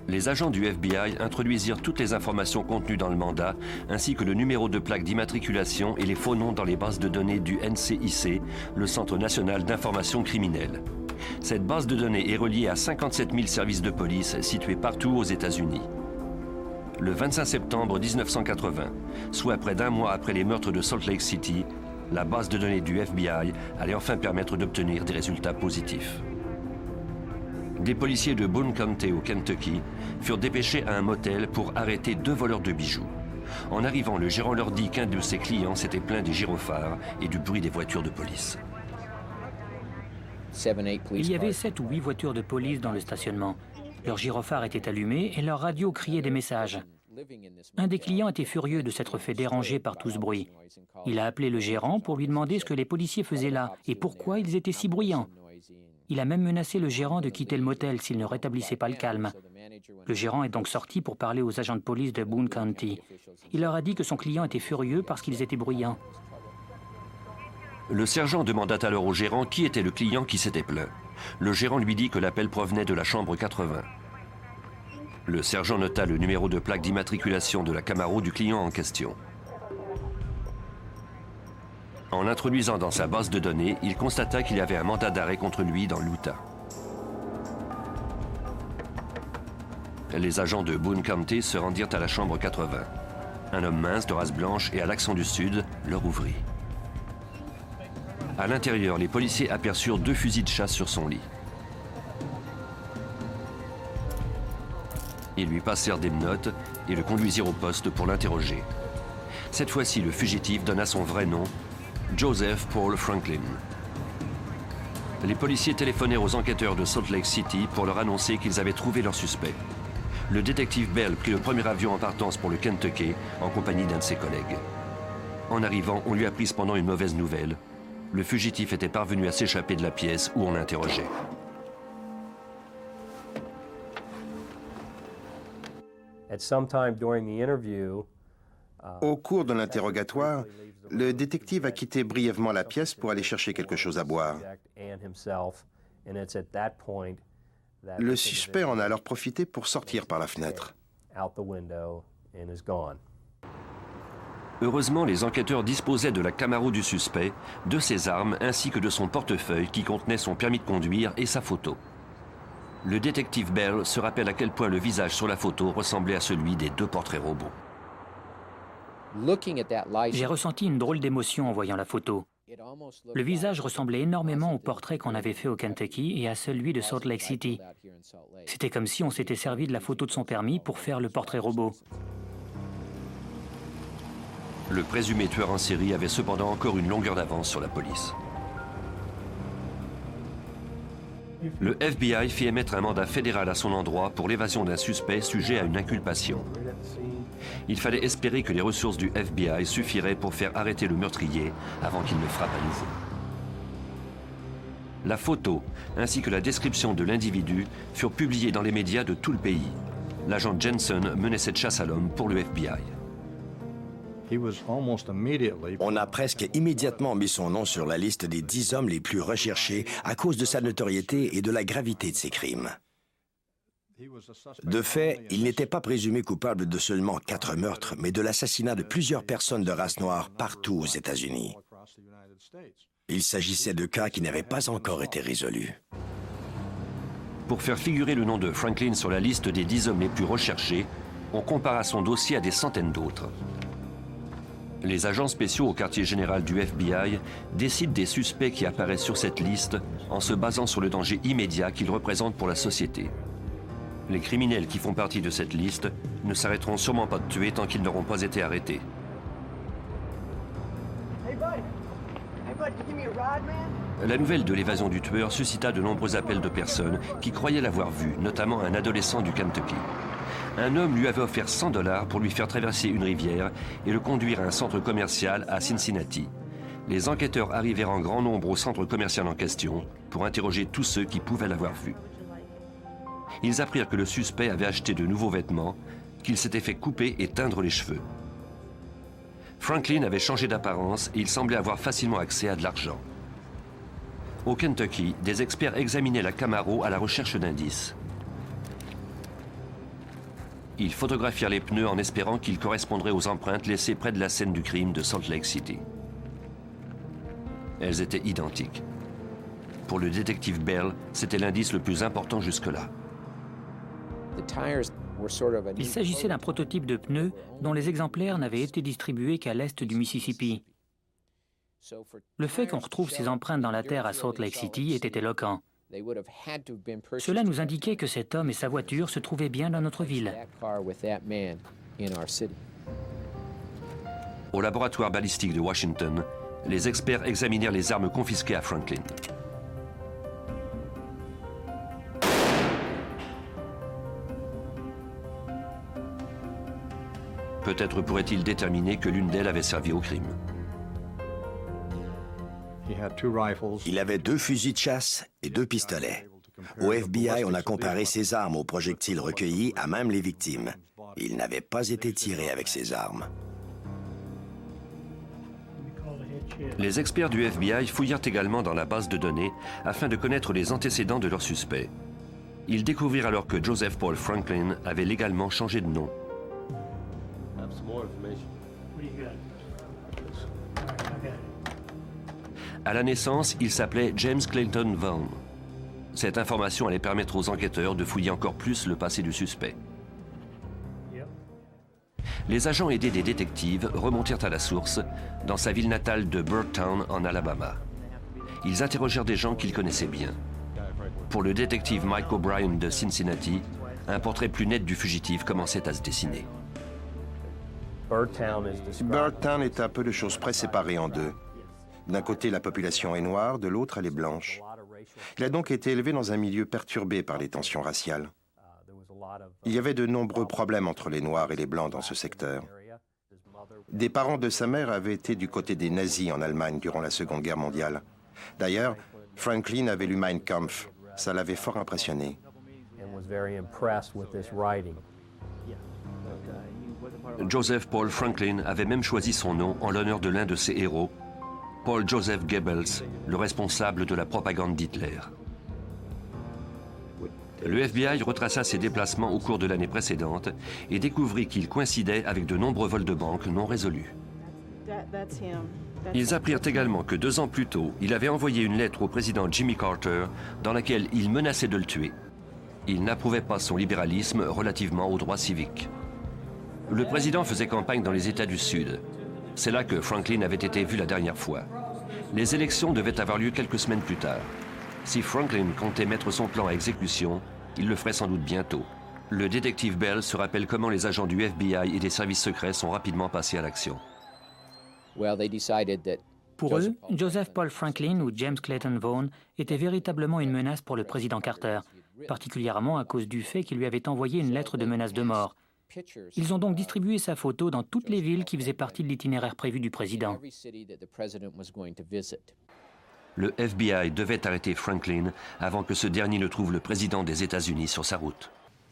Les agents du F B I introduisirent toutes les informations contenues dans le mandat, ainsi que le numéro de plaque d'immatriculation et les faux noms dans les bases de données du N C I C, le Centre national d'information criminelle. Cette base de données est reliée à cinquante-sept mille services de police situés partout aux États-Unis. Le vingt-cinq septembre mille neuf cent quatre-vingts, soit près d'un mois après les meurtres de Salt Lake City, la base de données du F B I allait enfin permettre d'obtenir des résultats positifs. Des policiers de Boone County au Kentucky furent dépêchés à un motel pour arrêter deux voleurs de bijoux. En arrivant, le gérant leur dit qu'un de ses clients s'était plaint des gyrophares et du bruit des voitures de police. Il y avait sept ou huit voitures de police dans le stationnement. Leurs gyrophares étaient allumés et leur radio criait des messages. Un des clients était furieux de s'être fait déranger par tout ce bruit. Il a appelé le gérant pour lui demander ce que les policiers faisaient là et pourquoi ils étaient si bruyants. Il a même menacé le gérant de quitter le motel s'il ne rétablissait pas le calme. Le gérant est donc sorti pour parler aux agents de police de Boone County. Il leur a dit que son client était furieux parce qu'ils étaient bruyants. Le sergent demanda alors au gérant qui était le client qui s'était plaint. Le gérant lui dit que l'appel provenait de la chambre quatre-vingts. Le sergent nota le numéro de plaque d'immatriculation de la Camaro du client en question. En l'introduisant dans sa base de données, il constata qu'il y avait un mandat d'arrêt contre lui dans l'Utah. Les agents de Boone County se rendirent à la chambre quatre-vingts. Un homme mince de race blanche et à l'accent du Sud leur ouvrit. À l'intérieur, les policiers aperçurent deux fusils de chasse sur son lit. Ils lui passèrent des notes et le conduisirent au poste pour l'interroger. Cette fois-ci, le fugitif donna son vrai nom, Joseph Paul Franklin. Les policiers téléphonèrent aux enquêteurs de Salt Lake City pour leur annoncer qu'ils avaient trouvé leur suspect. Le détective Bell prit le premier avion en partance pour le Kentucky en compagnie d'un de ses collègues. En arrivant, on lui apprit cependant une mauvaise nouvelle. Le fugitif était parvenu à s'échapper de la pièce où on l'interrogeait. Au cours de l'interrogatoire, le détective a quitté brièvement la pièce pour aller chercher quelque chose à boire. Le suspect en a alors profité pour sortir par la fenêtre. Heureusement, les enquêteurs disposaient de la Camaro du suspect, de ses armes ainsi que de son portefeuille qui contenait son permis de conduire et sa photo. Le détective Bell se rappelle à quel point le visage sur la photo ressemblait à celui des deux portraits robots. J'ai ressenti une drôle d'émotion en voyant la photo. Le visage ressemblait énormément au portrait qu'on avait fait au Kentucky et à celui de Salt Lake City. C'était comme si on s'était servi de la photo de son permis pour faire le portrait robot. Le présumé tueur en série avait cependant encore une longueur d'avance sur la police. Le F B I fit émettre un mandat fédéral à son endroit pour l'évasion d'un suspect sujet à une inculpation. Il fallait espérer que les ressources du F B I suffiraient pour faire arrêter le meurtrier avant qu'il ne frappe à nouveau. La photo ainsi que la description de l'individu furent publiées dans les médias de tout le pays. L'agent Jensen menait cette chasse à l'homme pour le F B I. On a presque immédiatement mis son nom sur la liste des dix hommes les plus recherchés à cause de sa notoriété et de la gravité de ses crimes. De fait, il n'était pas présumé coupable de seulement quatre meurtres, mais de l'assassinat de plusieurs personnes de race noire partout aux États-Unis. Il s'agissait de cas qui n'avaient pas encore été résolus. Pour faire figurer le nom de Franklin sur la liste des dix hommes les plus recherchés, on compara son dossier à des centaines d'autres. Les agents spéciaux au quartier général du F B I décident des suspects qui apparaissent sur cette liste en se basant sur le danger immédiat qu'ils représentent pour la société. Les criminels qui font partie de cette liste ne s'arrêteront sûrement pas de tuer tant qu'ils n'auront pas été arrêtés. La nouvelle de l'évasion du tueur suscita de nombreux appels de personnes qui croyaient l'avoir vu, notamment un adolescent du Kentucky. Un homme lui avait offert cent dollars pour lui faire traverser une rivière et le conduire à un centre commercial à Cincinnati. Les enquêteurs arrivèrent en grand nombre au centre commercial en question pour interroger tous ceux qui pouvaient l'avoir vu. Ils apprirent que le suspect avait acheté de nouveaux vêtements, qu'il s'était fait couper et teindre les cheveux. Franklin avait changé d'apparence et il semblait avoir facilement accès à de l'argent. Au Kentucky, des experts examinaient la Camaro à la recherche d'indices. Ils photographièrent les pneus en espérant qu'ils correspondraient aux empreintes laissées près de la scène du crime de Salt Lake City. Elles étaient identiques. Pour le détective Bell, c'était l'indice le plus important jusque-là. Il s'agissait d'un prototype de pneu dont les exemplaires n'avaient été distribués qu'à l'est du Mississippi. Le fait qu'on retrouve ces empreintes dans la terre à Salt Lake City était éloquent. Cela nous indiquait que cet homme et sa voiture se trouvaient bien dans notre ville. Au laboratoire balistique de Washington, les experts examinèrent les armes confisquées à Franklin. Peut-être pourrait-il déterminer que l'une d'elles avait servi au crime. Il avait deux fusils de chasse et deux pistolets. Au F B I, on a comparé ses armes aux projectiles recueillis à même les victimes. Il n'avait pas été tiré avec ces armes. Les experts du F B I fouillèrent également dans la base de données afin de connaître les antécédents de leurs suspects. Ils découvrirent alors que Joseph Paul Franklin avait légalement changé de nom. À la naissance, il s'appelait James Clayton Vaughn. Cette information allait permettre aux enquêteurs de fouiller encore plus le passé du suspect. Les agents aidés des détectives remontèrent à la source, dans sa ville natale de Burtown, en Alabama. Ils interrogèrent des gens qu'ils connaissaient bien. Pour le détective Mike O'Brien de Cincinnati, un portrait plus net du fugitif commençait à se dessiner. Burtown est à peu de choses près séparé en deux. D'un côté, la population est noire, de l'autre, elle est blanche. Il a donc été élevé dans un milieu perturbé par les tensions raciales. Il y avait de nombreux problèmes entre les Noirs et les Blancs dans ce secteur. Des parents de sa mère avaient été du côté des nazis en Allemagne durant la Seconde Guerre mondiale. D'ailleurs, Franklin avait lu Mein Kampf. Ça l'avait fort impressionné. Joseph Paul Franklin avait même choisi son nom en l'honneur de l'un de ses héros, Paul Joseph Goebbels, le responsable de la propagande d'Hitler. Le F B I retraça ses déplacements au cours de l'année précédente et découvrit qu'il coïncidait avec de nombreux vols de banque non résolus. Ils apprirent également que deux ans plus tôt, il avait envoyé une lettre au président Jimmy Carter dans laquelle il menaçait de le tuer. Il n'approuvait pas son libéralisme relativement aux droits civiques. Le président faisait campagne dans les États du Sud. C'est là que Franklin avait été vu la dernière fois. Les élections devaient avoir lieu quelques semaines plus tard. Si Franklin comptait mettre son plan à exécution, il le ferait sans doute bientôt. Le détective Bell se rappelle comment les agents du F B I et des services secrets sont rapidement passés à l'action. Pour eux, Joseph Paul Franklin ou James Clayton Vaughn était véritablement une menace pour le président Carter, particulièrement à cause du fait qu'il lui avait envoyé une lettre de menace de mort. Ils ont donc distribué sa photo dans toutes les villes qui faisaient partie de l'itinéraire prévu du président. Le F B I devait arrêter Franklin avant que ce dernier ne trouve le président des États-Unis sur sa route.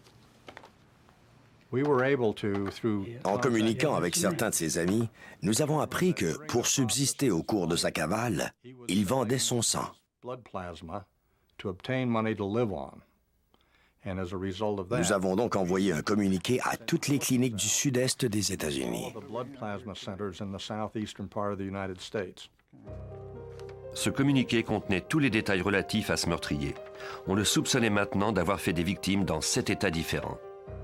En communiquant avec certains de ses amis, nous avons appris que, pour subsister au cours de sa cavale, il vendait son sang. Nous avons donc envoyé un communiqué à toutes les cliniques du sud-est des États-Unis. Ce communiqué contenait tous les détails relatifs à ce meurtrier. On le soupçonnait maintenant d'avoir fait des victimes dans sept États différents.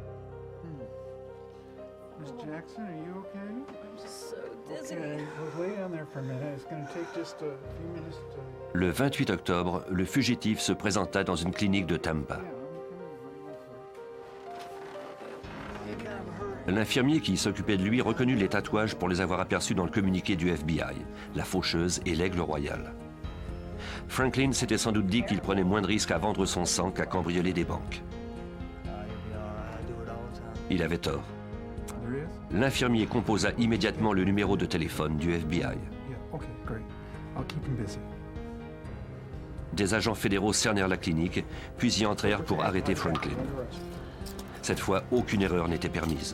Le vingt-huit octobre, le fugitif se présenta dans une clinique de Tampa. L'infirmier qui s'occupait de lui reconnut les tatouages pour les avoir aperçus dans le communiqué du F B I, la faucheuse et l'aigle royal. Franklin s'était sans doute dit qu'il prenait moins de risques à vendre son sang qu'à cambrioler des banques. Il avait tort. L'infirmier composa immédiatement le numéro de téléphone du F B I. Des agents fédéraux cernèrent la clinique, puis y entrèrent pour arrêter Franklin. Cette fois, aucune erreur n'était permise.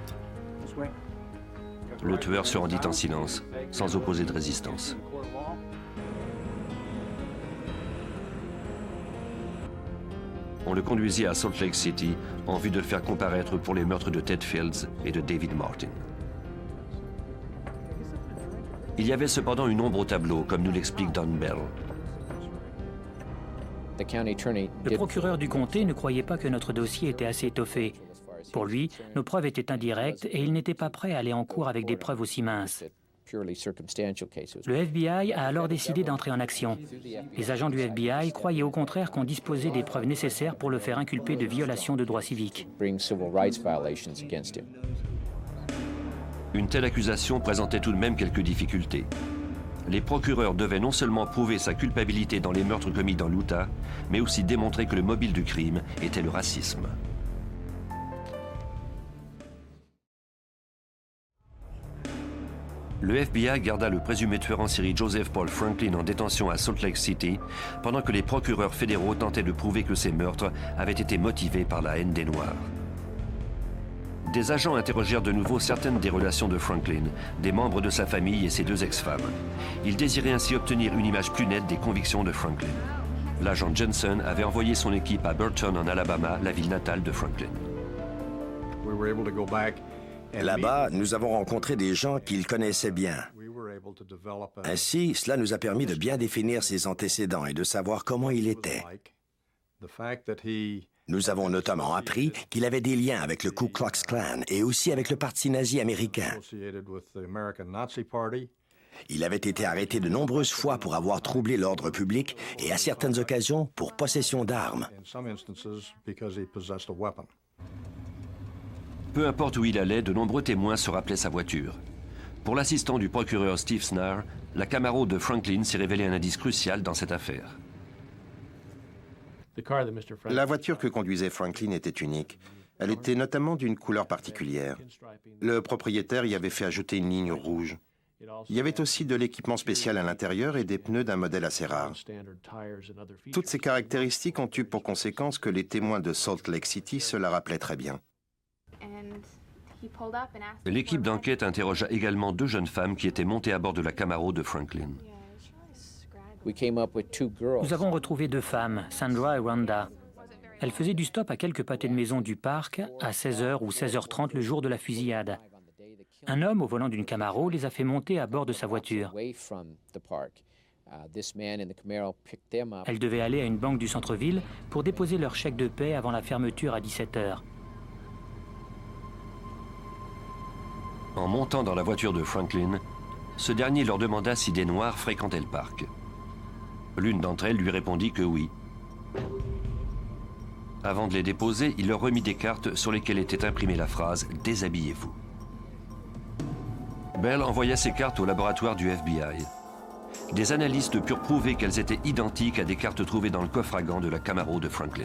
Le tueur se rendit en silence, sans opposer de résistance. on le conduisit à Salt Lake City en vue de le faire comparaître pour les meurtres de Ted Fields et de David Martin. Il y avait cependant une ombre au tableau, comme nous l'explique Don Bell. Le procureur du comté ne croyait pas que notre dossier était assez étoffé. Pour lui, nos preuves étaient indirectes et il n'était pas prêt à aller en cours avec des preuves aussi minces. Le F B I a alors décidé d'entrer en action. Les agents du F B I croyaient au contraire qu'on disposait des preuves nécessaires pour le faire inculper de violation de droits civiques. Une telle accusation présentait tout de même quelques difficultés. Les procureurs devaient non seulement prouver sa culpabilité dans les meurtres commis dans l'Utah, mais aussi démontrer que le mobile du crime était le racisme. Le F B I garda le présumé tueur en série Joseph Paul Franklin en détention à Salt Lake City, pendant que les procureurs fédéraux tentaient de prouver que ces meurtres avaient été motivés par la haine des Noirs. Des agents interrogèrent de nouveau certaines des relations de Franklin, des membres de sa famille et ses deux ex-femmes. Ils désiraient ainsi obtenir une image plus nette des convictions de Franklin. L'agent Jensen avait envoyé son équipe à Burton, en Alabama, la ville natale de Franklin. Là-bas, nous avons rencontré des gens qu'il connaissait bien. Ainsi, cela nous a permis de bien définir ses antécédents et de savoir comment il était. Nous avons notamment appris qu'il avait des liens avec le Ku Klux Klan et aussi avec le Parti nazi américain. Il avait été arrêté de nombreuses fois pour avoir troublé l'ordre public et à certaines occasions pour possession d'armes. Peu importe où il allait, de nombreux témoins se rappelaient sa voiture. Pour l'assistant du procureur Steve Snarr, la Camaro de Franklin s'est révélée un indice crucial dans cette affaire. La voiture que conduisait Franklin était unique. Elle était notamment d'une couleur particulière. Le propriétaire y avait fait ajouter une ligne rouge. Il y avait aussi de l'équipement spécial à l'intérieur et des pneus d'un modèle assez rare. Toutes ces caractéristiques ont eu pour conséquence que les témoins de Salt Lake City se la rappelaient très bien. L'équipe d'enquête interrogea également deux jeunes femmes qui étaient montées à bord de la Camaro de Franklin. Nous avons retrouvé deux femmes, Sandra et Rhonda. Elles faisaient du stop à quelques pâtés de maison du parc à seize heures ou seize heures trente le jour de la fusillade. Un homme au volant d'une Camaro les a fait monter à bord de sa voiture. Elles devaient aller à une banque du centre-ville pour déposer leur chèque de paie avant la fermeture à dix-sept heures. En montant dans la voiture de Franklin, ce dernier leur demanda si des Noirs fréquentaient le parc. L'une d'entre elles lui répondit que oui. Avant de les déposer, il leur remit des cartes sur lesquelles était imprimée la phrase « Déshabillez-vous ». Bell envoya ces cartes au laboratoire du F B I. Des analystes purent prouver qu'elles étaient identiques à des cartes trouvées dans le coffre à gants de la Camaro de Franklin.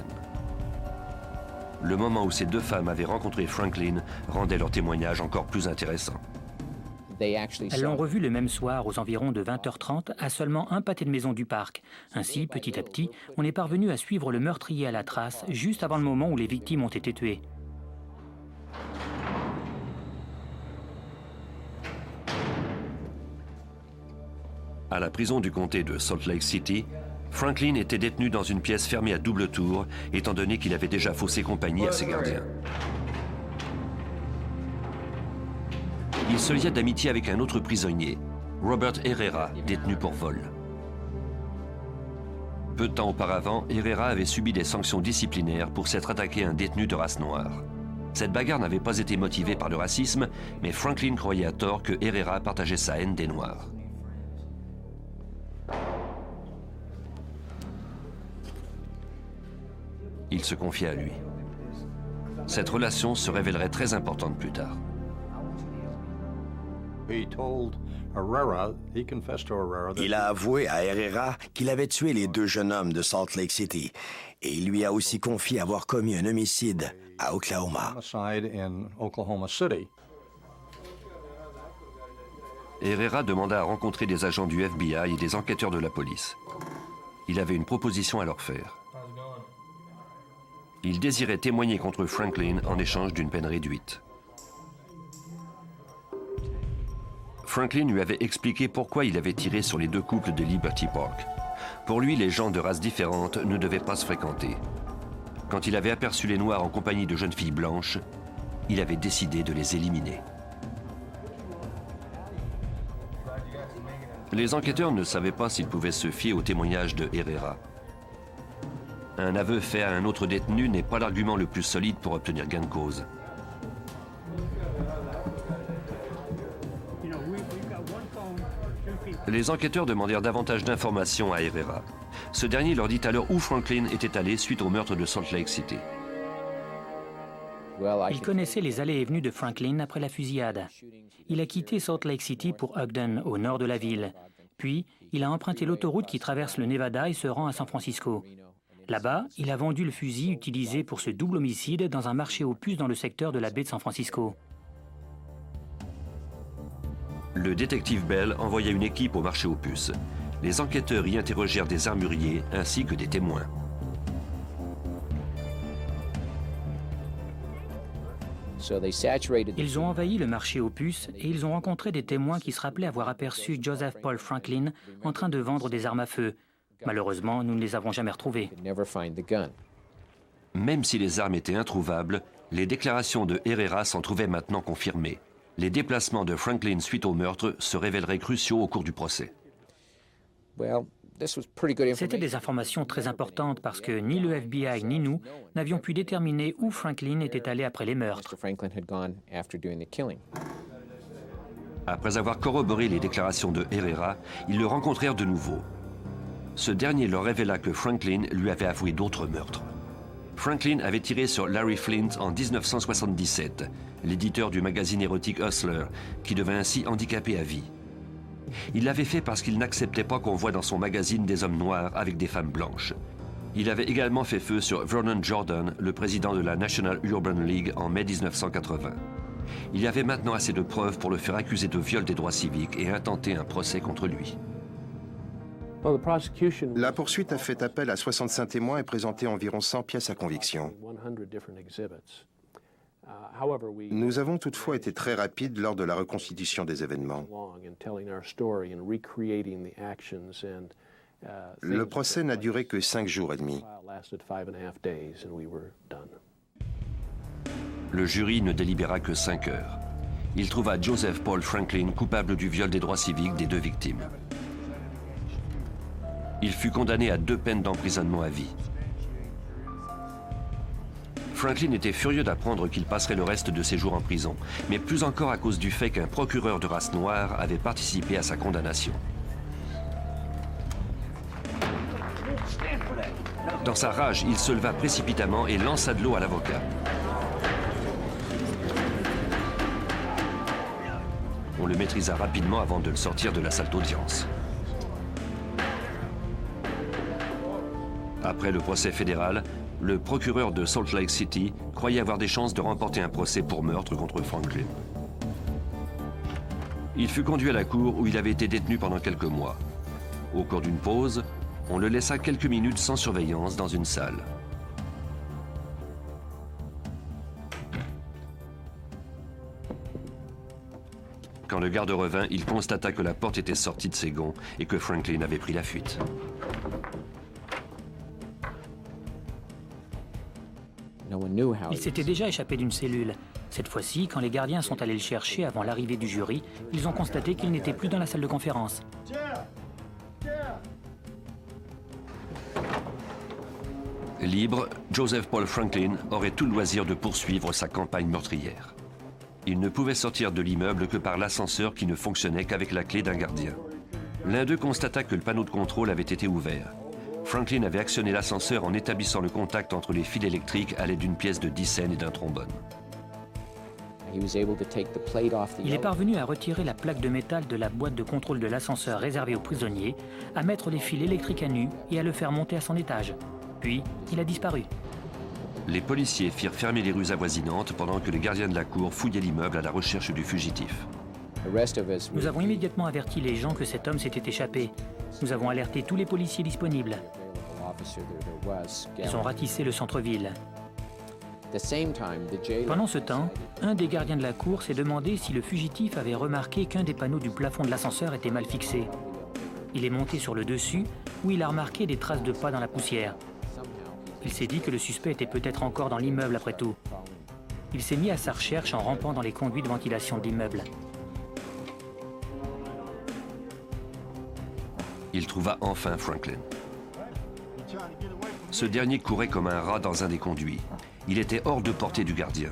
Le moment où ces deux femmes avaient rencontré Franklin rendait leur témoignage encore plus intéressant. Elles l'ont revu le même soir aux environs de vingt heures trente à seulement un pâté de maison du parc. Ainsi, petit à petit, on est parvenu à suivre le meurtrier à la trace juste avant le moment où les victimes ont été tuées. À la prison du comté de Salt Lake City, Franklin était détenu dans une pièce fermée à double tour, étant donné qu'il avait déjà faussé compagnie à ses gardiens. Il se lia d'amitié avec un autre prisonnier, Robert Herrera, détenu pour vol. Peu de temps auparavant, Herrera avait subi des sanctions disciplinaires pour s'être attaqué à un détenu de race noire. Cette bagarre n'avait pas été motivée par le racisme, mais Franklin croyait à tort que Herrera partageait sa haine des Noirs. Il se confia à lui. Cette relation se révélerait très importante plus tard. Il a avoué à Herrera qu'il avait tué les deux jeunes hommes de Salt Lake City et il lui a aussi confié avoir commis un homicide à Oklahoma. Herrera demanda à rencontrer des agents du F B I et des enquêteurs de la police. Il avait une proposition à leur faire. Il désirait témoigner contre Franklin en échange d'une peine réduite. Franklin lui avait expliqué pourquoi il avait tiré sur les deux couples de Liberty Park. Pour lui, les gens de races différentes ne devaient pas se fréquenter. Quand il avait aperçu les Noirs en compagnie de jeunes filles blanches, il avait décidé de les éliminer. Les enquêteurs ne savaient pas s'ils pouvaient se fier au témoignage de Herrera. Un aveu fait à un autre détenu n'est pas l'argument le plus solide pour obtenir gain de cause. Les enquêteurs demandèrent davantage d'informations à Herrera. Ce dernier leur dit alors où Franklin était allé suite au meurtre de Salt Lake City. Il connaissait les allées et venues de Franklin après la fusillade. Il a quitté Salt Lake City pour Ogden, au nord de la ville. Puis, il a emprunté l'autoroute qui traverse le Nevada et se rend à San Francisco. Là-bas, il a vendu le fusil utilisé pour ce double homicide dans un marché aux puces dans le secteur de la baie de San Francisco. Le détective Bell envoya une équipe au marché aux puces. Les enquêteurs y interrogèrent des armuriers ainsi que des témoins. Ils ont envahi le marché aux puces et ils ont rencontré des témoins qui se rappelaient avoir aperçu Joseph Paul Franklin en train de vendre des armes à feu. Malheureusement, nous ne les avons jamais retrouvées. Même si les armes étaient introuvables, les déclarations de Herrera s'en trouvaient maintenant confirmées. Les déplacements de Franklin suite au meurtre se révéleraient cruciaux au cours du procès. C'était des informations très importantes parce que ni le F B I ni nous n'avions pu déterminer où Franklin était allé après les meurtres. Après avoir corroboré les déclarations de Herrera, ils le rencontrèrent de nouveau. Ce dernier leur révéla que Franklin lui avait avoué d'autres meurtres. Franklin avait tiré sur Larry Flint en mille neuf cent soixante-dix-sept, l'éditeur du magazine érotique Hustler, qui devint ainsi handicapé à vie. Il l'avait fait parce qu'il n'acceptait pas qu'on voie dans son magazine des hommes noirs avec des femmes blanches. Il avait également fait feu sur Vernon Jordan, le président de la National Urban League, en mai mille neuf cent quatre-vingts. Il y avait maintenant assez de preuves pour le faire accuser de viol des droits civiques et intenter un procès contre lui. La poursuite a fait appel à soixante-cinq témoins et présenté environ cent pièces à conviction. Nous avons toutefois été très rapides lors de la reconstitution des événements. Le procès n'a duré que cinq jours et demi. Le jury ne délibéra que cinq heures. Il trouva Joseph Paul Franklin coupable du viol des droits civiques des deux victimes. Il fut condamné à deux peines d'emprisonnement à vie. Franklin était furieux d'apprendre qu'il passerait le reste de ses jours en prison, mais plus encore à cause du fait qu'un procureur de race noire avait participé à sa condamnation. Dans sa rage, il se leva précipitamment et lança de l'eau à l'avocat. On le maîtrisa rapidement avant de le sortir de la salle d'audience. Après le procès fédéral, le procureur de Salt Lake City croyait avoir des chances de remporter un procès pour meurtre contre Franklin. Il fut conduit à la cour où il avait été détenu pendant quelques mois. Au cours d'une pause, on le laissa quelques minutes sans surveillance dans une salle. Quand le garde revint, il constata que la porte était sortie de ses gonds et que Franklin avait pris la fuite. Il s'était déjà échappé d'une cellule. Cette fois-ci, quand les gardiens sont allés le chercher avant l'arrivée du jury, ils ont constaté qu'il n'était plus dans la salle de conférence. Libre, Joseph Paul Franklin aurait tout le loisir de poursuivre sa campagne meurtrière. Il ne pouvait sortir de l'immeuble que par l'ascenseur qui ne fonctionnait qu'avec la clé d'un gardien. L'un d'eux constata que le panneau de contrôle avait été ouvert. Franklin avait actionné l'ascenseur en établissant le contact entre les fils électriques à l'aide d'une pièce de dixaine et d'un trombone. Il est parvenu à retirer la plaque de métal de la boîte de contrôle de l'ascenseur réservée aux prisonniers, à mettre les fils électriques à nu et à le faire monter à son étage. Puis, il a disparu. Les policiers firent fermer les rues avoisinantes pendant que les gardiens de la cour fouillaient l'immeuble à la recherche du fugitif. Nous avons immédiatement averti les gens que cet homme s'était échappé. Nous avons alerté tous les policiers disponibles. Ils ont ratissé le centre-ville. Pendant ce temps, un des gardiens de la cour s'est demandé si le fugitif avait remarqué qu'un des panneaux du plafond de l'ascenseur était mal fixé. Il est monté sur le dessus, où il a remarqué des traces de pas dans la poussière. Il s'est dit que le suspect était peut-être encore dans l'immeuble après tout. Il s'est mis à sa recherche en rampant dans les conduits de ventilation de l'immeuble. Il trouva enfin Franklin. Ce dernier courait comme un rat dans un des conduits. Il était hors de portée du gardien.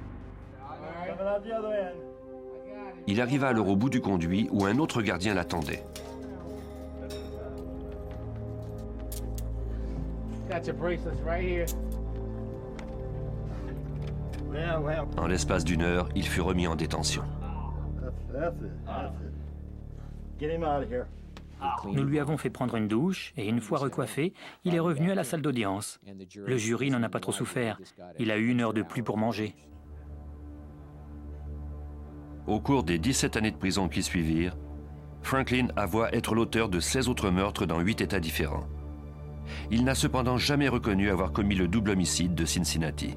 Il arriva alors au bout du conduit où un autre gardien l'attendait. En l'espace d'une heure, il fut remis en détention. Nous lui avons fait prendre une douche et une fois recoiffé, il est revenu à la salle d'audience. Le jury n'en a pas trop souffert. Il a eu une heure de plus pour manger. Au cours des dix-sept années de prison qui suivirent, Franklin avoua être l'auteur de seize autres meurtres dans huit États différents. Il n'a cependant jamais reconnu avoir commis le double homicide de Cincinnati.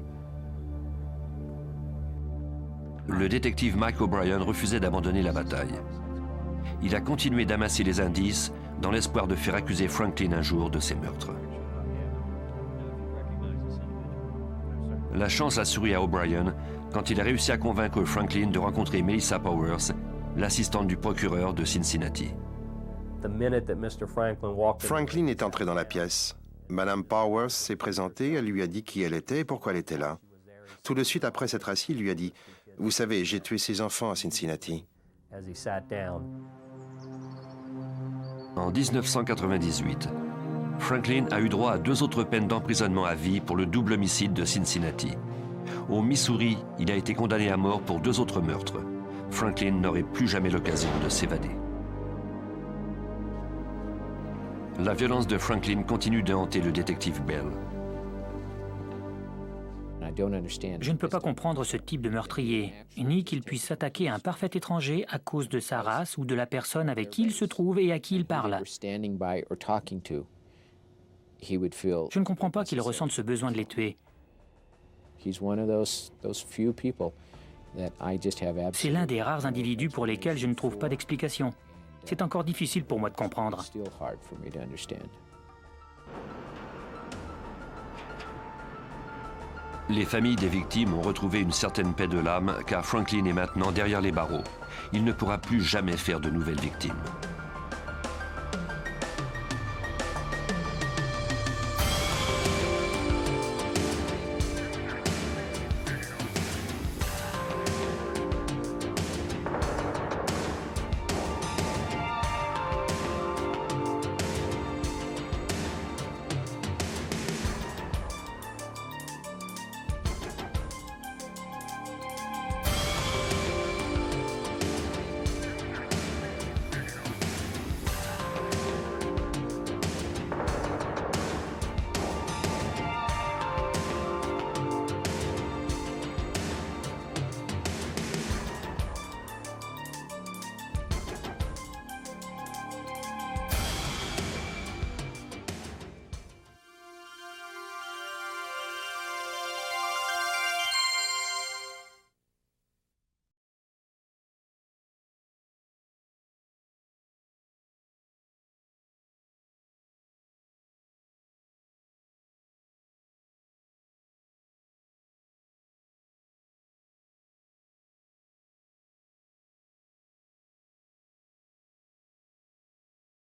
Le détective Mike O'Brien refusait d'abandonner la bataille. Il a continué d'amasser les indices dans l'espoir de faire accuser Franklin un jour de ces meurtres. La chance a souri à O'Brien quand il a réussi à convaincre Franklin de rencontrer Melissa Powers, l'assistante du procureur de Cincinnati. Franklin est entré dans la pièce. Madame Powers s'est présentée, elle lui a dit qui elle était et pourquoi elle était là. Tout de suite après s'être assis, il lui a dit « Vous savez, j'ai tué ses enfants à Cincinnati. » En mille neuf cent quatre-vingt-dix-huit, Franklin a eu droit à deux autres peines d'emprisonnement à vie pour le double homicide de Cincinnati. Au Missouri, il a été condamné à mort pour deux autres meurtres. Franklin n'aurait plus jamais l'occasion de s'évader. La violence de Franklin continue de hanter le détective Bell. Je ne peux pas comprendre ce type de meurtrier, ni qu'il puisse s'attaquer à un parfait étranger à cause de sa race ou de la personne avec qui il se trouve et à qui il parle. Je ne comprends pas qu'il ressente ce besoin de les tuer. C'est l'un des rares individus pour lesquels je ne trouve pas d'explication. C'est encore difficile pour moi de comprendre. Les familles des victimes ont retrouvé une certaine paix de l'âme car Franklin est maintenant derrière les barreaux. Il ne pourra plus jamais faire de nouvelles victimes.